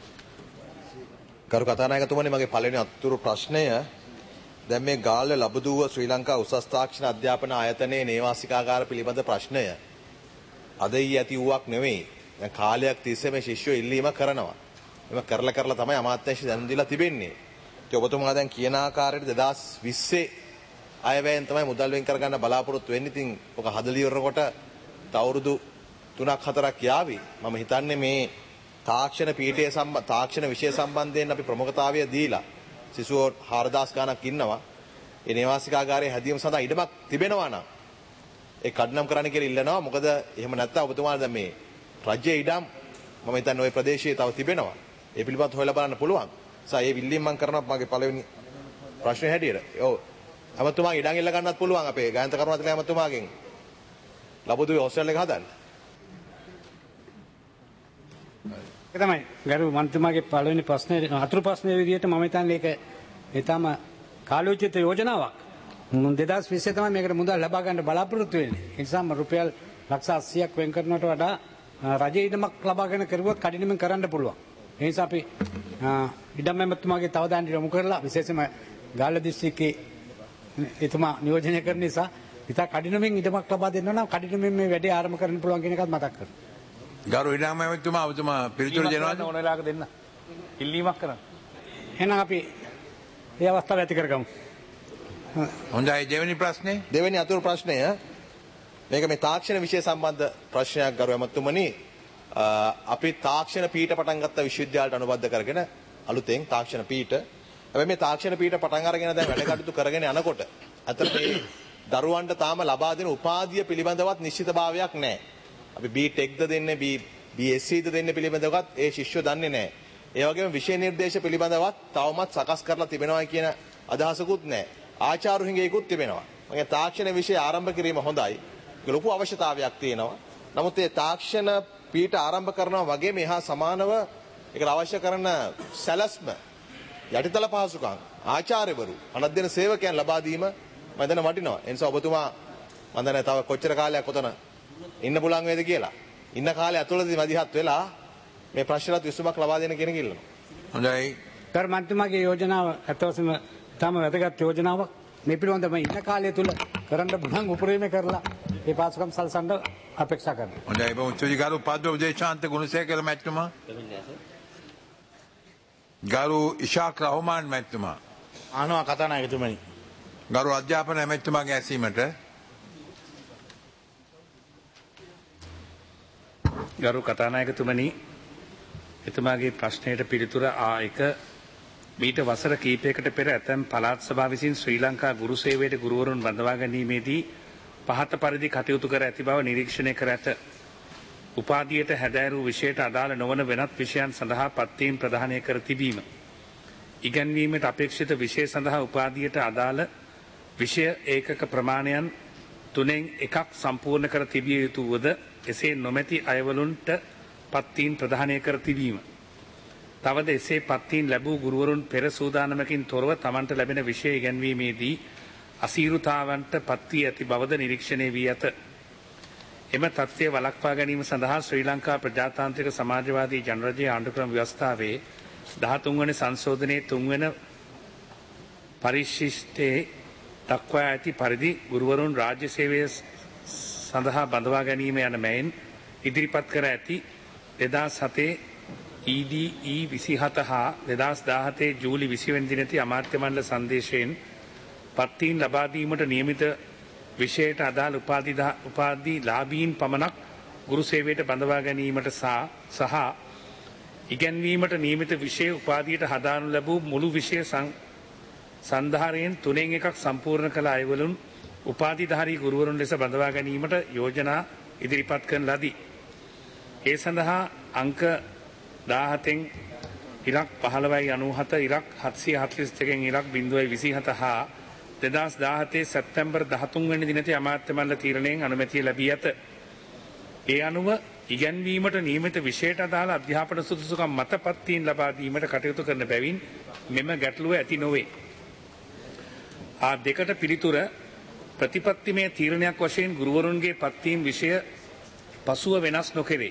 ගරු කතානායකතුමනි මගේ පළවෙනි අතුරු ප්‍රශ්නය දැන් මේ ගාල්ල ලබුදුව ශ්‍රී ලංකා උසස් තාක්ෂණ අධ්‍යාපන ආයතනයේ නේවාසිකාගාර පිළිබඳ ප්‍රශ්නය අද ඊ ඇති වූවක් නෙවෙයි. දැන් කාලයක් තිස්සේ මේ ශිෂ්‍යෝ ඉල්ලීම කරනවා. එම කරලා කරලා තමයි අමාත්‍යාංශය දැනුම් දීලා තිබෙන්නේ. ඉතින් ඔබතුමා දැන් කියන ආකාරයට දෙදහස් විස්සේ අයවැයෙන් තමයි මුදල් වෙන් කරගන්න බලාපොරොත්තු වෙන්නේ. ඉතින් ඔක හදලා ඉවරනකොට තවුරුදු තුනක් හතරක් යාවි. මම හිතන්නේ මේ තාක්ෂණ පීඨය සම්බන්ධ තාක්ෂණ විෂය සම්බන්ධයෙන් අපි ප්‍රමුඛතාවය දීලා සිසුවෝ හාරදාස් ගණක් ඉන්නවා. ඒ නේවාසිකාගාරයේ හැදීම සඳහා ඉඩමක් තිබෙනවා නම් ඒ කඩනම් කරන්න කියලා ඉල්ලනවා. මොකද එහෙම නැත්නම් ඔබතුමාලා දැන් මේ රජයේ ඉඩම් මම හිතන්නේ ওই ප්‍රදේශයේ තව තිබෙනවා. ඒ පිළිබඳව හොයලා බලන්න පුළුවන්. සා ඒ විල්ලිම් මම කරනවා මගේ පළවෙනි ප්‍රශ්නේ හැටියට. ඔව්. අමතුමාගේ ඉඩම් ඉල්ල ගන්නත් පුළුවන් අපේ ගායන්ත කරුණාතිලක අමතුමාගෙන්. ලබුදුවේ හොස්ටල් එක හදන්න. ඒක තමයි ගරු මන්ත්‍රීතුමාගේ පළවෙනි ප්‍රශ්නේ අතුරු ප්‍රශ්නේ විදිහට මම හිතන්නේ ඒක ඊටම කාලෝචිත යෝජනාවක්. දෙදහස් විස්සේ තමයි මේකට මුදල් ලබා ගන්න බලාපොරොත්තු වෙන්නේ. ඒ නිසා රුපියල් ලක්ෂ අස්සීයක් වෙන් කරනවට වඩා රජයේ ඉඩමක් ලබාගෙන කරුවොත් කඩිනමින් කරන්න පුළුවන්. ඒ නිසා අපි ඉඩම් ඇමතුමාගේ තව දාන්න යොමු කරලා විශේෂයෙන්ම ගාල්ල දිස්ත්‍රික්කයේ එතුමා නියෝජනය කරන නිසා ඉතා කඩිනමින් ඉඩමක් ලබා දෙන්න නම් කඩිනමින් මේ වැඩේ ආරම්භ කරන්න පුළුවන් කියන එකත් මතක් කරනවා. ගරු ඉඩම් ඇමතුමා ඔබතුමා පිළිතුරු දෙනවද? ඕන වෙලාවක දෙන්න. ඉල්ලීමක් කරන්න. එහෙනම් අපි මේ අවස්ථාව ඇති කරගමු. හොඳයි දෙවෙනි ප්‍රශ්නේ. දෙවෙනි අතුරු ප්‍රශ්නය මේක මේ තාක්ෂණ විෂය සම්බන්ධ ප්‍රශ්නයක් ගරු ඇමතුමනි. අපි තාක්ෂණ පීඨ පටන් ගත්ත විශ්වවිද්‍යාලයට අනුබද්ධ කරගෙන අලුතෙන් තාක්ෂණ පීඨ. හැබැයි මේ තාක්ෂණ පීඨ පටන් අරගෙන දැන් වැඩ කටයුතු කරගෙන යනකොට අතර මේ දරුවන්ට තාම ලබා දෙන උපාධිය පිළිබඳවත් නිශ්චිතභාවයක් නැහැ. අපි බී ටෙක්ද දෙන්නේ බී එස් සීද දෙන්නේ පිළිබඳවත් ඒ ශිෂ්‍යෝ දන්නේ නැහැ. ඒ වගේම විෂය නිර්දේශ පිළිබඳවත් තවමත් සකස් කරලා තිබෙනවා කියන අදහසකුත් නැහැ. ආචාර්ය හිඟේකුත් තිබෙනවා. මගේ තාක්ෂණ විෂය ආරම්භ කිරීම හොඳයි. ඒක ලොකු අවශ්‍යතාවයක් තියෙනවා. නමුත් මේ තාක්ෂණ පීඨ ආරම්භ කරනවා වගේ මෙහා සමානව ඒකට අවශ්‍ය කරන සැලැස්ම යටිතල පහසුකම් ආචාර්යවරු අනධ්‍යයන සේවකයන් ලබා දීම මම දැන වටිනවා. ඒ නිසා ඔබතුමා මම දැන තව කොච්චර කාලයක් ඔතන ඉන්න පුළුවන් වේද කියලා. ඉන්න කාලය ඇතුළතදී මදිහත් වෙලා මේ ප්‍රශ්නවලට විසඳුමක් ලබා දෙන්න කියන කිල්ලනවා. හොඳයි. කර මන්ත්‍රීතුමාගේ යෝජනාව අතවසම තම වැදගත් යෝජනාවක්. මේ පිළිබඳව ඉන්න කාලය තුල කරන්න බුණන් උපරිමය කරලා ඒ පාසුකම් සලසන්න අපේක්ෂා කරනවා. හොඳයි බොහොම ස්තුතියි ගරු පද්ම විජේශාන්ත ගුණසේකර මැතිතුමා. ගරු ඉෂාක් රහමාන් මැතිතුමා. අහනවා කතානායකතුමනි. ගරු අධ්‍යාපන මැතිතුමාගේ ඇසීමට. ගරු කතානායකතුමනි එතුමාගේ ප්‍රශ්නයට පිළිතුර ආ එක මීට වසර කීපයකට පෙර ඇතැම් පළාත් සභා විසින් ශ්‍රී ලංකා ගුරු සේවයට ගුරුවරුන් බඳවා ගැනීමේදී පහත පරිදි කටයුතු කර ඇති බව නිරීක්ෂණය කර ඇත. උපාධියට හැදෑරූ විෂයට අදාළ නොවන වෙනත් විෂයන් සඳහා පත්වීම් ප්‍රදානය කර තිබීම. ඉගැන්වීමට අපේක්ෂිත විෂය සඳහා උපාධියට අදාළ විෂය ඒකක ප්‍රමාණයන් තුනෙන් එකක් සම්පූර්ණ කර තිබිය යුතු වුවද එසේ නොමැති අයවලුන්ට පත්වීම් ප්‍රදානය කර තිබීම. තවද එසේ පත්වීම් ලැබූ ගුරුවරුන් පෙර සූදානමකින් තොරව තමන්ට ලැබෙන විෂය ඉගැන්වීමේදී අසීරුතාවන්ට පත්වී ඇති බවද නිරීක්ෂණය වී ඇත. එම තත්ත්වය වළක්වා ගැනීම සඳහා ශ්‍රී ලංකා ප්‍රජාතාන්ත්‍රික සමාජවාදී ජනරජයේ ආණ්ඩුක්‍රම ව්‍යවස්ථාවේ දහතුන් වන සංශෝධනයේ තුන්වන පරිශිෂ්ටයේ දක්වා ඇති පරිදි ගුරුවරුන් රාජ්‍ය සේවය සඳහා බඳවා ගැනීම යන මෙයින් ඉදිරිපත් කර ඇති දෙදස් හතේ ඊ ඩී ඊ විසිහත හා දෙදස් දාහතේ ජූලි විසිවෙනි දිනති අමාත්‍ය මණ්ඩල සංදේශයෙන් පත්තීන් ලබා දීමට නියමිත විෂයට අදාළ උපාධි උපාධි ලාභීන් පමණක් ගුරු සේවයට බඳවා ගැනීමට සහ ඉගැන්වීමට නියමිත විෂය උපාධියට හදානු ලැබූ මුළු විෂය සන්ධාරයෙන් තුනෙන් එකක් සම්පූර්ණ කළ අයවලුන් උපාධිධාරී ගුරුවරුන් ලෙස බඳවා ගැනීමට යෝජනා ඉදිරිපත් කරන ලදී. ඒ සඳහා අංක දාහතෙන් ඉරක් පහළවයි අනූහත ඉරක් හත්සිය හතළිස් දෙකෙන් ඉරක් බිඳුවයි විසිහත හා දෙදස් දාහතේ සැප්තැම්බර් දහතුන් වැනි දිනති අමාත්‍ය මණ්ඩල තීරණයෙන් අනුමැතිය ලැබී ඇත. ඒ අනුව ඉගැන්වීමට නියමිත විෂයට අදාළ අධ්‍යාපන සුදුසුකම් මත පත්වීම් ලබා දීමට කටයුතු කරන බැවින් මෙම ගැටලුව ඇති නොවේ. ආ දෙකට පිළිතුර ප්‍රතිපත්තිමය තීරණයක් වශයෙන් ගුරුවරුන්ගේ පත්වීම් විෂය පසුව වෙනස් නොකෙරේ.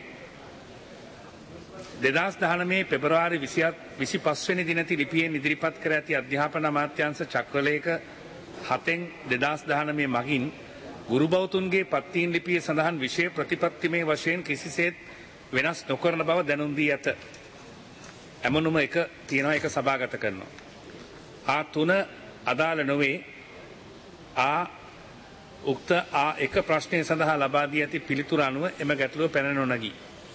දෙදස් දහනවයේ පෙබරවාරි විසිපස් වෙනි දිනති ලිපියෙන් ඉදිරිපත් කර ඇති අධ්‍යාපන අමාත්‍යාංශ චක්‍රලේඛ හතෙන් දෙදස් දහනවය මගින් ගුරු බෞතුන්ගේ පත්වීම් ලිපියේ සඳහන් විෂය ප්‍රතිපත්තිමය වශයෙන් කිසිසේත් වෙනස් නොකරන බව දැනුම් දී ඇත. ඇමනුම එක තියෙනවා එක සභාගත කරනවා. ආ තුන අදාළ නොවේ. ආ උක්ත ආ එක ප්‍රශ්නය සඳහා ලබා දී ඇති පිළිතුර අනුව එම ගැටලුව පැන නොනගී.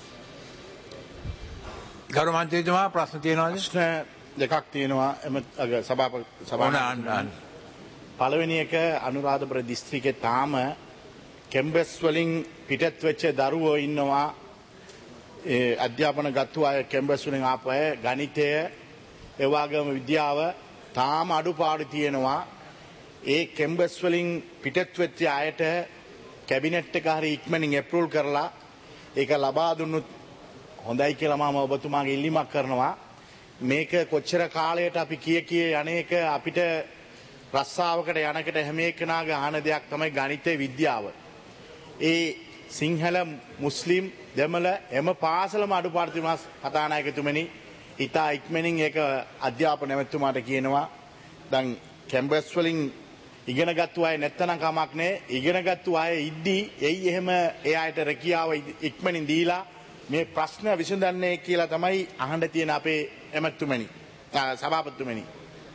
ගරු මන්ත්‍රීතුමා ප්‍රශ්න තියෙනවද? ප්‍රශ්න දෙකක් තියෙනවා එම සභාපති සභාව පළවෙනි එක අනුරාධපුර දිස්ත්‍රික්කේ තාම කැම්පස් වලින් පිටත් වෙච්ච දරුවෝ ඉන්නවා. ඒ අධ්‍යාපන ගත්තු අය කැම්පස් වලින් ආපු අය ගණිතය ඒ වගේම විද්‍යාව තාම අඩුපාඩු තියෙනවා. ඒ කැම්පස් වලින් පිටත් වෙච්ච අයට කැබිනට් එක හරි ඉක්මනින් ඇප්‍රූවල් කරලා ඒක ලබා දුන්නොත් හොඳයි කියලා මම ඔබතුමාගේ ඉල්ලීමක් කරනවා. මේක කොච්චර කාලයට අපි කිය කිය යන්නේක අපිට රස්සාවකට යනකට හැම එකනාගේ අහන දෙයක් තමයි ගණිතය විද්‍යාව. ඒ සිංහල මුස්ලිම් දෙමළ එම පාසලම අඩුපාඩු තිබුණා කතානායකතුමනි. ඉතා ඉක්මනින් ඒක අධ්‍යාපන නැමැතුමාට කියනවා. දැන් කැම්පස් වලින් ඉගෙනගත්තු අය නැත්තනම් කමක් නැහැ. ඉගෙනගත්තු අය ඉද්දී එයි එහෙම ඒ අයට රැකියාව ඉක්මනින් දීලා මේ ප්‍රශ්න විසඳන්නේ කියලා තමයි අහන්න තියෙන අපේ ඇමතුමනි සභාපතිතුමනි.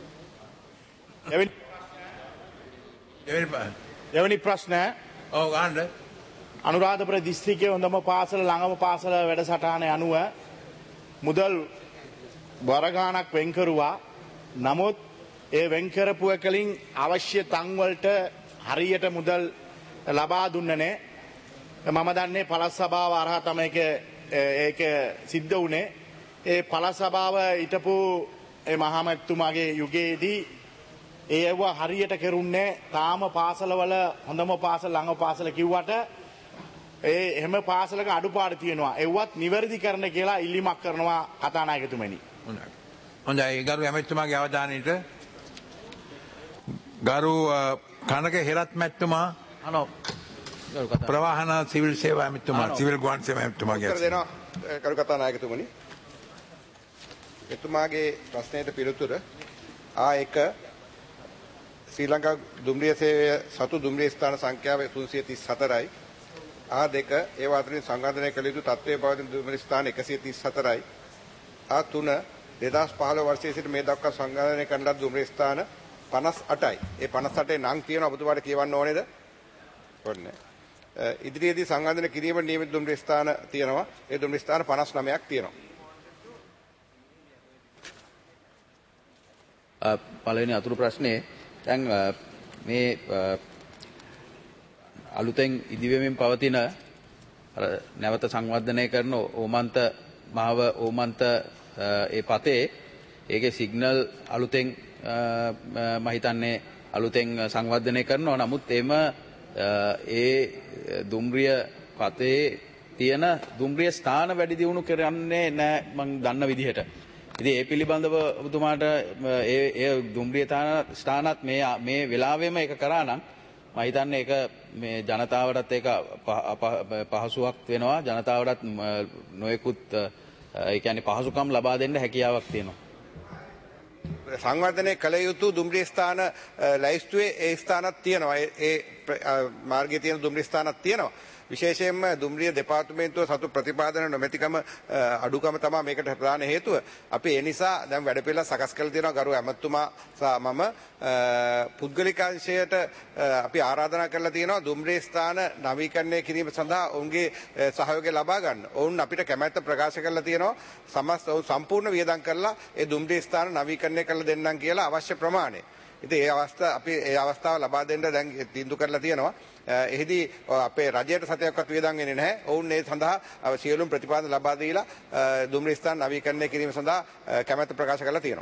එවැනි ප්‍රශ්න ඔව් අහන්න. අනුරාධපුර දිස්ත්‍රික්කයේ හොඳම පාසල ළඟම පාසල වැඩසටහන අනුව මුදල් වරගානක් වෙන් කරුවා. නමුත් ඒ වෙන් කරපු එකලින් අවශ්‍ය තන් වලට හරියට මුදල් ලබා දුන්නේ නැහැ. මම දන්නේ පළාත් සභාව අරහා තමයි ඒක ඒක සිද්ධ වුණේ. ඒ පළාත් සභාව ඊටපු ඒ මහමැතිතුමාගේ යුගයේදී ඒව හරියට කෙරුන්නේ තාම පාසලවල හොඳම පාසල ළඟ පාසල කිව්වට ඒ හැම පාසලක අඩුපාඩු තියෙනවා. ඒවත් නිවැරදි කරන්න කියලා ඉල්ලීමක් කරනවා කතානායකතුමනි. හොඳයි. හොඳයි ගරු ඇමතිතුමාගේ අවධානයට ගරු කනක හෙරත් මැතිතුමා අනෝ ප්‍රවාහන සිවිල් සේවා ඇමතිතුමා සිවිල් ගුවන් සේවා ඇමතිතුමාගේ උත්තර දෙනවා කරු කතානායකතුමනි. එතුමාගේ ප්‍රශ්නයට පිළිතුර ආ එක ශ්‍රී ලංකා දුම්රිය සේවය සතු දුම්රිය ස්ථාන සංඛ්‍යාව තුන්සිය තිස් හතරයි. ආ දෙක ඒව අතරින් සංවර්ධනය කළ යුතු තත්ත්වයේ පවතින දුම්රිය ස්ථාන එකසිය තිස් හතරයි. ආ තුන දෙදහස් පහළොව වර්ෂයේ සිට මේ දක්වා සංවර්ධනය කරන ලද දුම්රිය ස්ථාන පනස් අටයි. ඒ පනස් අටේ නම් තියෙනවා ඔබතුමාට කියවන්න ඕනේද? ඕනේ. ඉදිරියේදී සංවර්ධනය කිරීමට නියමිත දුම්රිය ස්ථාන තියෙනවා. ඒ දුම්රිය ස්ථාන පනස් නවයක් තියෙනවා. පළවෙනි අතුරු ප්‍රශ්නේ දැන් මේ අලුතෙන් ඉදිවෙමින් පවතින නැවත සංවර්ධනය කරන ඕමන්ත මහව ඕමන්ත ඒ පතේ ඒකේ සිග්නල් අලුතෙන් මම හිතන්නේ අලුතෙන් සංවර්ධනය කරනවා. නමුත් එම ඒ දුම්රිය පතේ තියෙන දුම්රිය ස්ථාන වැඩි දියුණු කරන්නේ නැහැ මම දන්න විදිහට. ඉතින් ඒ පිළිබඳව ඔබතුමාට ඒ ඒ දුම්රිය ස්ථානත් මේ මේ වෙලාවෙම ඒක කරා නම් මම හිතන්නේ ඒක මේ ජනතාවටත් ඒක පහසුවක් වෙනවා. ජනතාවටත් නොයෙකුත් ඒ කියන්නේ පහසුකම් ලබා දෙන්න හැකියාවක් තියෙනවා. සංවර්ධනය කළ යුතු දුම්රිය ස්ථාන ලැයිස්තුවේ ඒ ස්ථානත් තියෙනවා. ඒ මාර්ගයේ තියෙන දුම්රිය ස්ථානක් තියෙනවා. විශේෂයෙන්ම දුම්රිය දෙපාර්තමේන්තුව සතු ප්‍රතිපාදන නොමැතිකම අඩුකම තමයි මේකට ප්‍රධාන හේතුව. අපි ඒ නිසා දැන් වැඩ පිළිවෙල සකස් කරලා තියෙනවා ගරු ඇමතුමා සහ මම පුද්ගලිකාංශයට අපි ආරාධනා කරලා තියෙනවා දුම්රිය ස්ථාන නවීකරණය කිරීම සඳහා ඔවුන්ගේ සහයෝගය ලබා ගන්න. ඔවුන් අපිට කැමැත්ත ප්‍රකාශ කරලා තියෙනවා සමස්ත ඔවුන් සම්පූර්ණ වියදම් කරලා ඒ දුම්රිය ස්ථාන නවීකරණය කරලා දෙන්නම් කියලා අවශ්‍ය ප්‍රමාණය. ඉතින් ඒ අවස්ථාව අපි ඒ අවස්ථාව ලබා දෙන්න දැන් තීන්දුව කරලා තියෙනවා. එහිදී අපේ රජයට සතයක්වත් වියදම් වෙන්නේ නැහැ. ඔවුන් ඒ සඳහා සියලුම ප්‍රතිපාදන ලබා දීලා දුම්රිය ස්ථාන නවීකරණය කිරීම සඳහා කැමැත්ත ප්‍රකාශ කරලා තියෙනවා.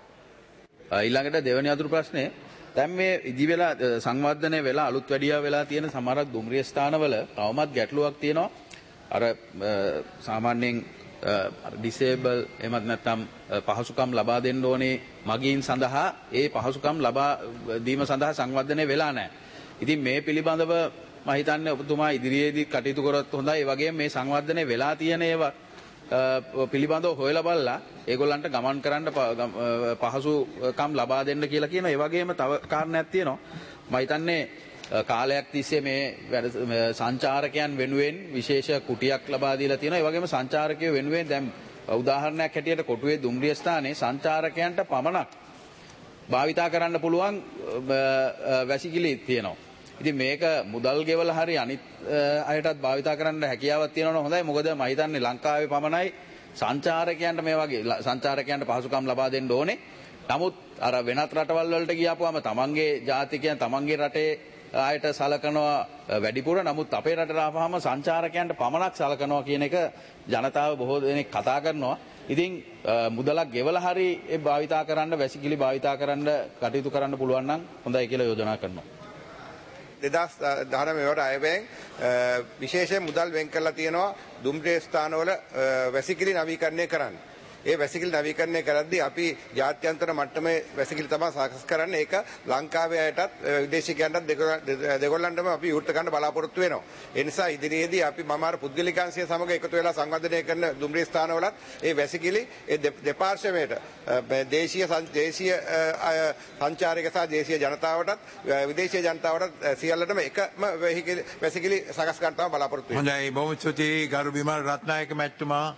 ඊළඟට දෙවෙනි අතුරු ප්‍රශ්නේ දැන් මේ ඉදි වෙලා සංවර්ධනය වෙලා අලුත් වැඩියා වෙලා තියෙන සමහරක් දුම්රිය ස්ථානවල තවමත් ගැටලුවක් තියෙනවා. අර සාමාන්‍යයෙන් ඩිසේබල් එහෙමත් නැත්නම් පහසුකම් ලබා දෙන්න ඕනේ මගීන් සඳහා ඒ පහසුකම් ලබා දීම සඳහා සංවර්ධනය වෙලා නැහැ. ඉතින් මේ පිළිබඳව මම හිතන්නේ ඔබතුමා ඉදිරියේදී කටයුතු කරොත් හොඳයි. ඒ වගේම මේ සංවර්ධනය වෙලා තියෙන ඒවා පිළිබඳව හොයලා බලලා ඒගොල්ලන්ට ගමන් කරන්න පහසුකම් ලබා දෙන්න කියලා කියනවා. ඒ වගේම තව කාරණයක් තියෙනවා. මම හිතන්නේ කාලයක් තිස්සේ මේ සංචාරකයන් වෙනුවෙන් විශේෂ කුටියක් ලබා දීලා තියෙනවා. ඒ වගේම සංචාරකයෝ වෙනුවෙන් දැන් උදාහරණයක් හැටියට කොටුවේ දුම්රිය ස්ථානයේ සංචාරකයන්ට පමණක් භාවිතා කරන්න පුළුවන් වැසිකිලි තියෙනවා. ඉතින් මේක මුදල් ගෙවලා හරි අනිත් අයටත් භාවිතා කරන්න හැකියාවක් තියෙනවනේ හොඳයි. මොකද මම හිතන්නේ ලංකාවේ පමණයි සංචාරකයන්ට මේ වගේ සංචාරකයන්ට පහසුකම් ලබා දෙන්න ඕනේ. නමුත් අර වෙනත් රටවල් වලට ගියාපුවාම තමන්ගේ ජාතිකයන් තමන්ගේ රටේ ආයට සලකනවා වැඩිපුර. නමුත් අපේ රටට ආපුවාම සංචාරකයන්ට පමණක් සලකනවා කියන එක ජනතාව බොහෝ දෙනෙක් කතා කරනවා. ඉතින් මුදලක් ගෙවලා හරි ඒ භාවිතා කරන්න වැසිකිලි භාවිතා කරන්න කටයුතු කරන්න පුළුවන් නම් හොඳයි කියලා යෝජනා කරනවා. දෙදහස් දහනවය වලට අයවැයෙන් විශේෂයෙන් මුදල් වෙන් කරලා තියෙනවා දුම්රිය ස්ථානවල වැසිකිලි නවීකරණය කරන්න. ඒ වැසිකිලි නවීකරණය කරද්දී අපි ජාත්‍යන්තර මට්ටමේ වැසිකිලි තමයි සකස් කරන්නේ. ඒක ලංකාවේ අයටත් විදේශිකයන්ටත් දෙගොල්ලන්ටම අපි විවෘත කරන්න බලාපොරොත්තු වෙනවා. ඒ නිසා ඉදිරියේදී අපි මම අර පුද්ගලිකාංශය සමග එකතු වෙලා සංවර්ධනය කරන දුම්රිය ස්ථානවලත් ඒ වැසිකිලි ඒ දෙපාර්ශ්වයට දේශීය දේශීය සංචාරක සහ දේශීය ජනතාවටත් විදේශීය ජනතාවටත් සියල්ලටම එකම වැසිකිලි සකස් කරන්න තමයි බලාපොරොත්තු වෙන්නේ. හොඳයි බොහොම ස්තුතියි ගරු බිමල් රත්නායක මැතිතුමා.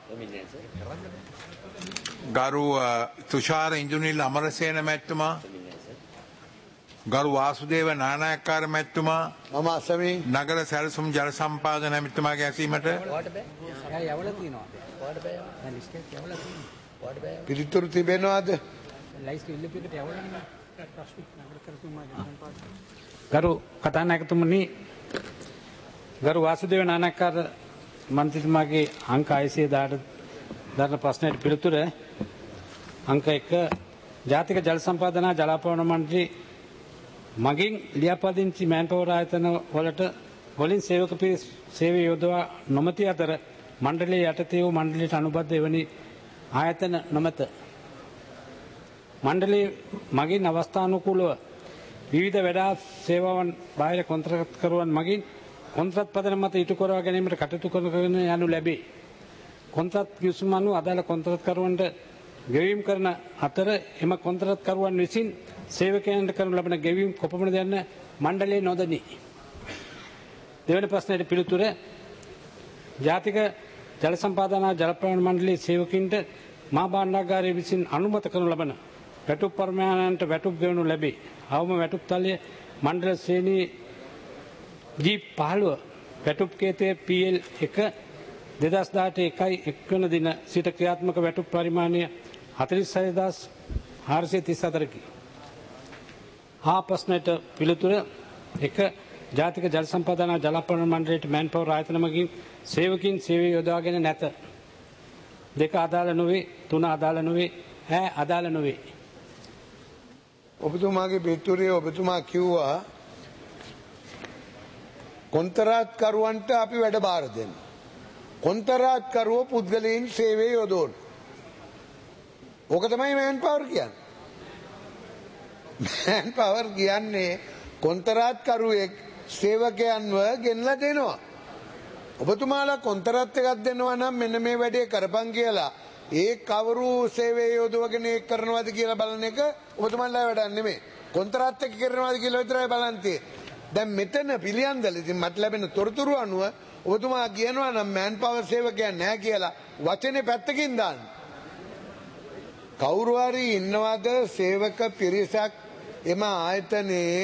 ගරු තුෂාර ඉන්දුනිල් අමරසේන මැතිතුමා. ගරු වාසුදේව නානායක්කාර මැතිතුමා. මම අසමි නගර සැලසුම් ජල සම්පාදන මැතිතුමාගේ ඇසීමට පිළිතුරු තිබෙනවාද? ගරු කතානායකතුමනි, ගරු වාසුදේව නානායක්කාර මන්ත්‍රීතුමාගේ අංක අයසිය දාට දරන ප්‍රශ්නයට පිළිතුර අංක එක ජාතික ජල සම්පාදනා ජලාපවන මණ්ඩලය මගින් ලියාපදිංචි මෑන්පවර් ආයතන වලට වලින් සේවක පිරිස් සේවය යොදවා නොමැති අතර මණ්ඩලයේ යටතේ වූ මණ්ඩලයට අනුබද්ධ එවැනි ආයතන නොමැත. මණ්ඩලයේ මගින් අවස්ථානුකූලව විවිධ වැඩ සේවාවන් බාහිර කොන්ත්‍රාත්කරුවන් මගින් කොන්ත්‍රාත් පදනම මත ඉටු කරවා ගැනීමට කටයුතු කරන යනු ලැබේ. කොන්ත්‍රාත් කිවිසුම අනුව අදාළ කොන්ත්‍රාත්කරුවන්ට ගෙවීම් කරන අතර එම කොන්ත්‍රාත්කරුවන් විසින් සේවකයන්ට කරනු ලබන ගෙවීම් කොපමණද යන්න මණ්ඩලයේ නොදනී. දෙවන ප්‍රශ්නයට පිළිතුර ජාතික ජල සම්පාදනා ජල ප්‍රවාහන මණ්ඩලයේ සේවකින්ට මහා භාණ්ඩාගාරය විසින් අනුමත කරනු ලබන වැටුප් පරිමාණයන්ට වැටුප් ගෙවනු ලැබේ. අවම වැටුප් තලය මණ්ඩල ශ්‍රේණී ජී පහළොව වැටුප් කේතය පී එල් එක දෙදස් දාට එකයි එක් වන දින සිට ක්‍රියාත්මක වැටුප් පරිමාණය හතළිස් හය හදාස් හාරසිය තිස් හතරකි. ආ ප්‍රශ්නයට පිළිතුර එක ජාතික ජල සම්පාදනා ජලාපවන මණ්ඩලයට මෑන්පවර් ආයතන මගින් සේවකින් සේවය යොදාගෙන නැත. දෙක අදාළ නොවේ, තුන අදාළ නොවේ, ඈ අදාළ නොවේ. ඔබතුමාගේ පිළිතුරේ ඔබතුමා කිව්වා කොන්ත්‍රාත්කරුවන්ට අපි වැඩ බාර දෙන්න. කොන්ත්‍රාත්කරුවෝ පුද්ගලයන් සේවය යොදවන. ඕක තමයි මෑන්පවර් කියන්නේ. මෑන්පවර් කියන්නේ කොන්ත්‍රාත්කරුවෙක් සේවකයන්ව ගෙන්නලා දෙනවා. ඔබතුමාලා කොන්ත්‍රාත් එකක් දෙනවා නම් මෙන්න මේ වැඩේ කරපන් කියලා ඒ කවුරු සේවය යොදවගෙන ඒක කරනවද කියලා බලන එක ඔබතුමාලා වැඩක් නෙමෙයි. කොන්ත්‍රාත් එක කරනවද කියලා විතරයි බලන් තියෙන්නේ. දැන් මෙතන පිළියන්දල ඉතින් මට ලැබෙන තොරතුරු අනුව ඔබතුමා කියනවා නම් මෑන් පවර් සේවකයන් නැහැ කියලා වචනේ පැත්තකින් දාන්න. කවුරු හරි ඉන්නවද සේවක පිරිසක් එම ආයතනයේ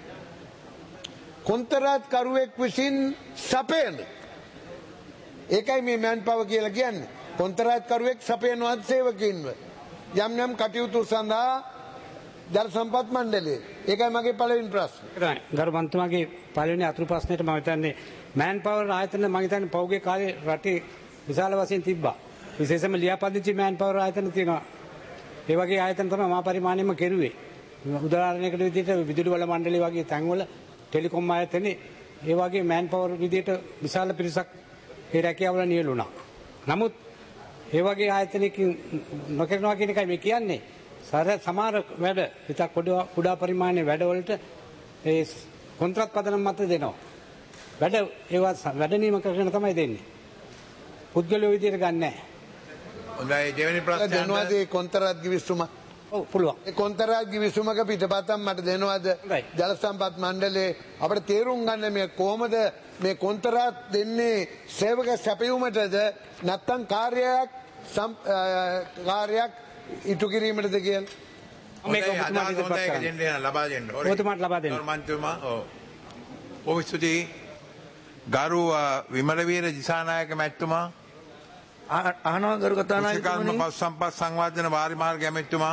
කොන්තරාත්කරුවෙක් විසින් සපයන? ඒකයි මේ මෑන් පවර් කියලා කියන්නේ. කොන්තරාත්කරුවෙක් සපයනවත් සේවකින්ව යම් යම් කටයුතු සඳහා ජල සම්පත් මණ්ඩලයේ. ඒකයි මගේ පළවෙනි ප්‍රශ්නේ. ගරු මන්ත්‍රීතුමාගේ පළවෙනි අතුරු ප්‍රශ්නෙට මම හිතන්නේ මෑන් පවර් ආයතන මම හිතන්නේ පෞගේ කාලේ රටේ විශාල වශයෙන් තිබ්බා. විශේෂයෙන්ම ලියාපදිංචි මෑන් පවර් ආයතන තියෙනවා. ඒ වගේ ආයතන තමයි මා පරිමාණයෙන්ම කෙරුවේ. උදාහරණයකට විදිහට විදුලි වල මණ්ඩලය වගේ තැන්වල ටෙලිකොම් ආයතනේ ඒ වගේ මෑන් පවර් විදිහට විශාල පිරිසක් ඒ රැකියාවල නියැලුණා. නමුත් ඒ වගේ ආයතනයකින් නොකරනවා කියන එකයි මේ කියන්නේ. සර සමහර වැඩ විතක් කුඩා කුඩා පරිමාණයේ වැඩවලට ඒ කොන්ත්‍රාත් පදනම් මත දෙනවා. වැඩ ඒවා වැඩ නියම කරගෙන තමයි දෙන්නේ. පුද්ගලයෝ විදියට ගන්න නැහැ. හොඳයි දෙවෙනි ප්‍රශ්නය දෙනවාද ඒ කොන්ත්‍රාත් ගිවිසුම? ඔව් පුළුවන්. ඒ කොන්ත්‍රාත් ගිවිසුමක පිටපතක් මට දෙනවාද? ජල සම්පත් මණ්ඩලයේ අපිට තේරුම් ගන්න මේ කොහොමද මේ කොන්ත්‍රාත් දෙන්නේ සේවක සැපයුමටද නැත්නම් කාර්යයක් කාර්යයක් ඉටු කිරීමටද කියලා? මේක ලබා දෙන්න. ඔබතුමාට ලබා දෙන්න. මන්ත්‍රීතුමා ඔව්. ඔව් ස්තුතියි. ගරු විමලවීර දිසානායක මැතිතුමා අහනවා ගරු කතානායකතුමනි. පස් සම්පත් සංවර්ධන වාරි මාර්ග ඇමතිතුමා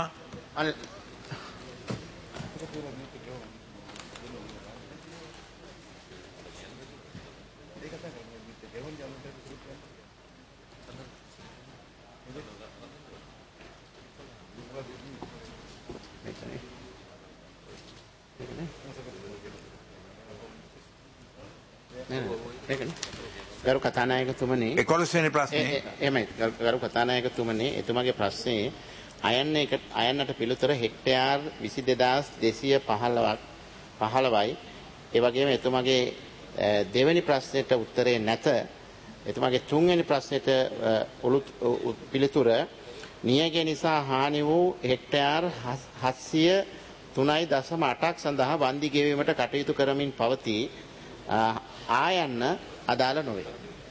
ගරු කතානායකතුමනි එකොළොස් වෙනි ප්‍රශ්නේ එහෙමයි ගරු කතානායකතුමනි එතුමාගේ ප්‍රශ්නේ අයන්න එක අයන්නට පිළිතුර හෙක්ටයාර් විසි දෙදාස් දෙසිය පහළොවක් පහළොවයි ඒ වගේම එතුමාගේ දෙවෙනි ප්‍රශ්නෙට උත්තරේ නැත එතුමාගේ තුන්වෙනි ප්‍රශ්නෙට පිළිතුර නියගය නිසා හානි වූ හෙක්ටයාර් හත්සිය තුනයි දශම අටක් සඳහා වන්දි ගෙවීමට කටයුතු කරමින් පවතී ආයන්න අදාළ නොවේ.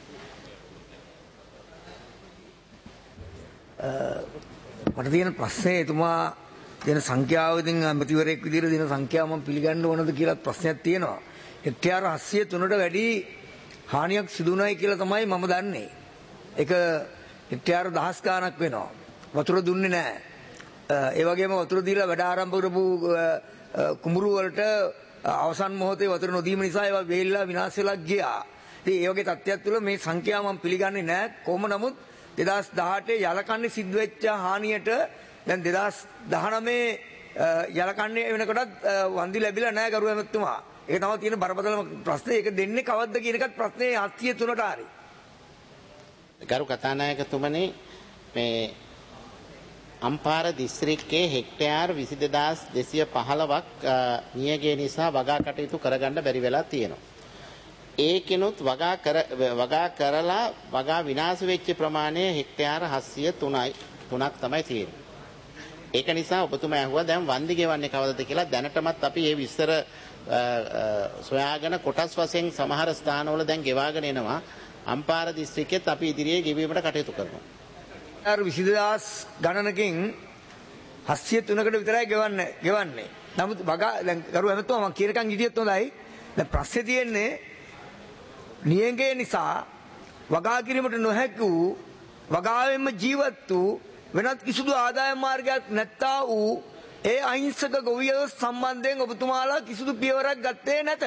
මට තියෙන ප්‍රශ්නේ එතුමා දෙන සංඛ්‍යාව ඉතින් ඇමතිවරයෙක් විදිහට දෙන සංඛ්‍යාව මම පිළිගන්න ඕනද කියලා ප්‍රශ්නයක් තියෙනවා. හෙක්ටයාර හත්සිය තුනට වැඩි හානියක් සිදු වුණායි කියලා තමයි මම දන්නේ. ඒක හෙක්ටයාර දහස් ගාණක් වෙනවා. වතුර දුන්නේ නැහැ. ඒ වගේම වතුර දීලා වැඩ ආරම්භ කරපු කුඹුරු වලට අවසන් මොහොතේ වතුර නොදීම නිසා ඒවා වේලිලා විනාශ වෙලා ගියා. ඉතින් ඒ වගේ තත්ත්වයක් තුළ මේ සංඛ්‍යාව මම පිළිගන්නේ නැහැ. කොහොම නමුත් දෙදාස් දහඅටේ යලකන්නේ සිද්ධ වෙච්ච හානියට දැන් දෙදාස් දහනවයේ යලකන්නේ වෙනකොටත් වන්දි ලැබිලා නැහැ ගරු ඇමතුමා. ඒක තමයි තියෙන බරපතලම ප්‍රශ්නේ. ඒක දෙන්නේ කවද්ද කියන එකත් ප්‍රශ්නේ හත්සිය තුනට හරි. ගරු කතානායකතුමනි මේ අම්පාර දිස්ත්‍රික්කයේ හෙක්ටයාර් විසි දෙදාස් දෙසිය පහළොවක් නියගය නිසා වගා කටයුතු කරගන්න බැරි වෙලා තියෙනවා. ඒකෙනුත් වගා කර වගා කරලා වගා විනාශ වෙච්ච ප්‍රමාණය හෙක්ටයාර් හත්සිය තුනයි තුනක් තමයි තියෙන්නේ. ඒක නිසා ඔබතුමා ඇහුවා දැන් වන්දි ගෙවන්නේ කවදද කියලා. දැනටමත් අපි මේ විස්තර සොයාගෙන කොටස් වශයෙන් සමහර ස්ථානවල දැන් ගෙවාගෙන එනවා. අම්පාර දිස්ත්‍රික්කෙත් අපි ඉදිරියේ ගෙවීමට කටයුතු කරනවා. අර විසි දෙදාස් ගණනකින් හත්සිය තුනකට විතරයි ගෙවන්නේ ගෙවන්නේ. නමුත් වගා දැන් ගරු ඇමතුමා මම කියනකන් ඉදිරියට හොඳයි. දැන් ප්‍රශ්නේ තියෙන්නේ නියඟය නිසා වගා කිරීමට නොහැකි වූ වගාවෙන්ම ජීවත් වූ වෙනත් කිසිදු ආදායම් මාර්ගයක් නැත්තා වූ ඒ අහිංසක ගොවියෝ සම්බන්ධයෙන් ඔබතුමාලා කිසිදු පියවරක් ගත්තේ නැත.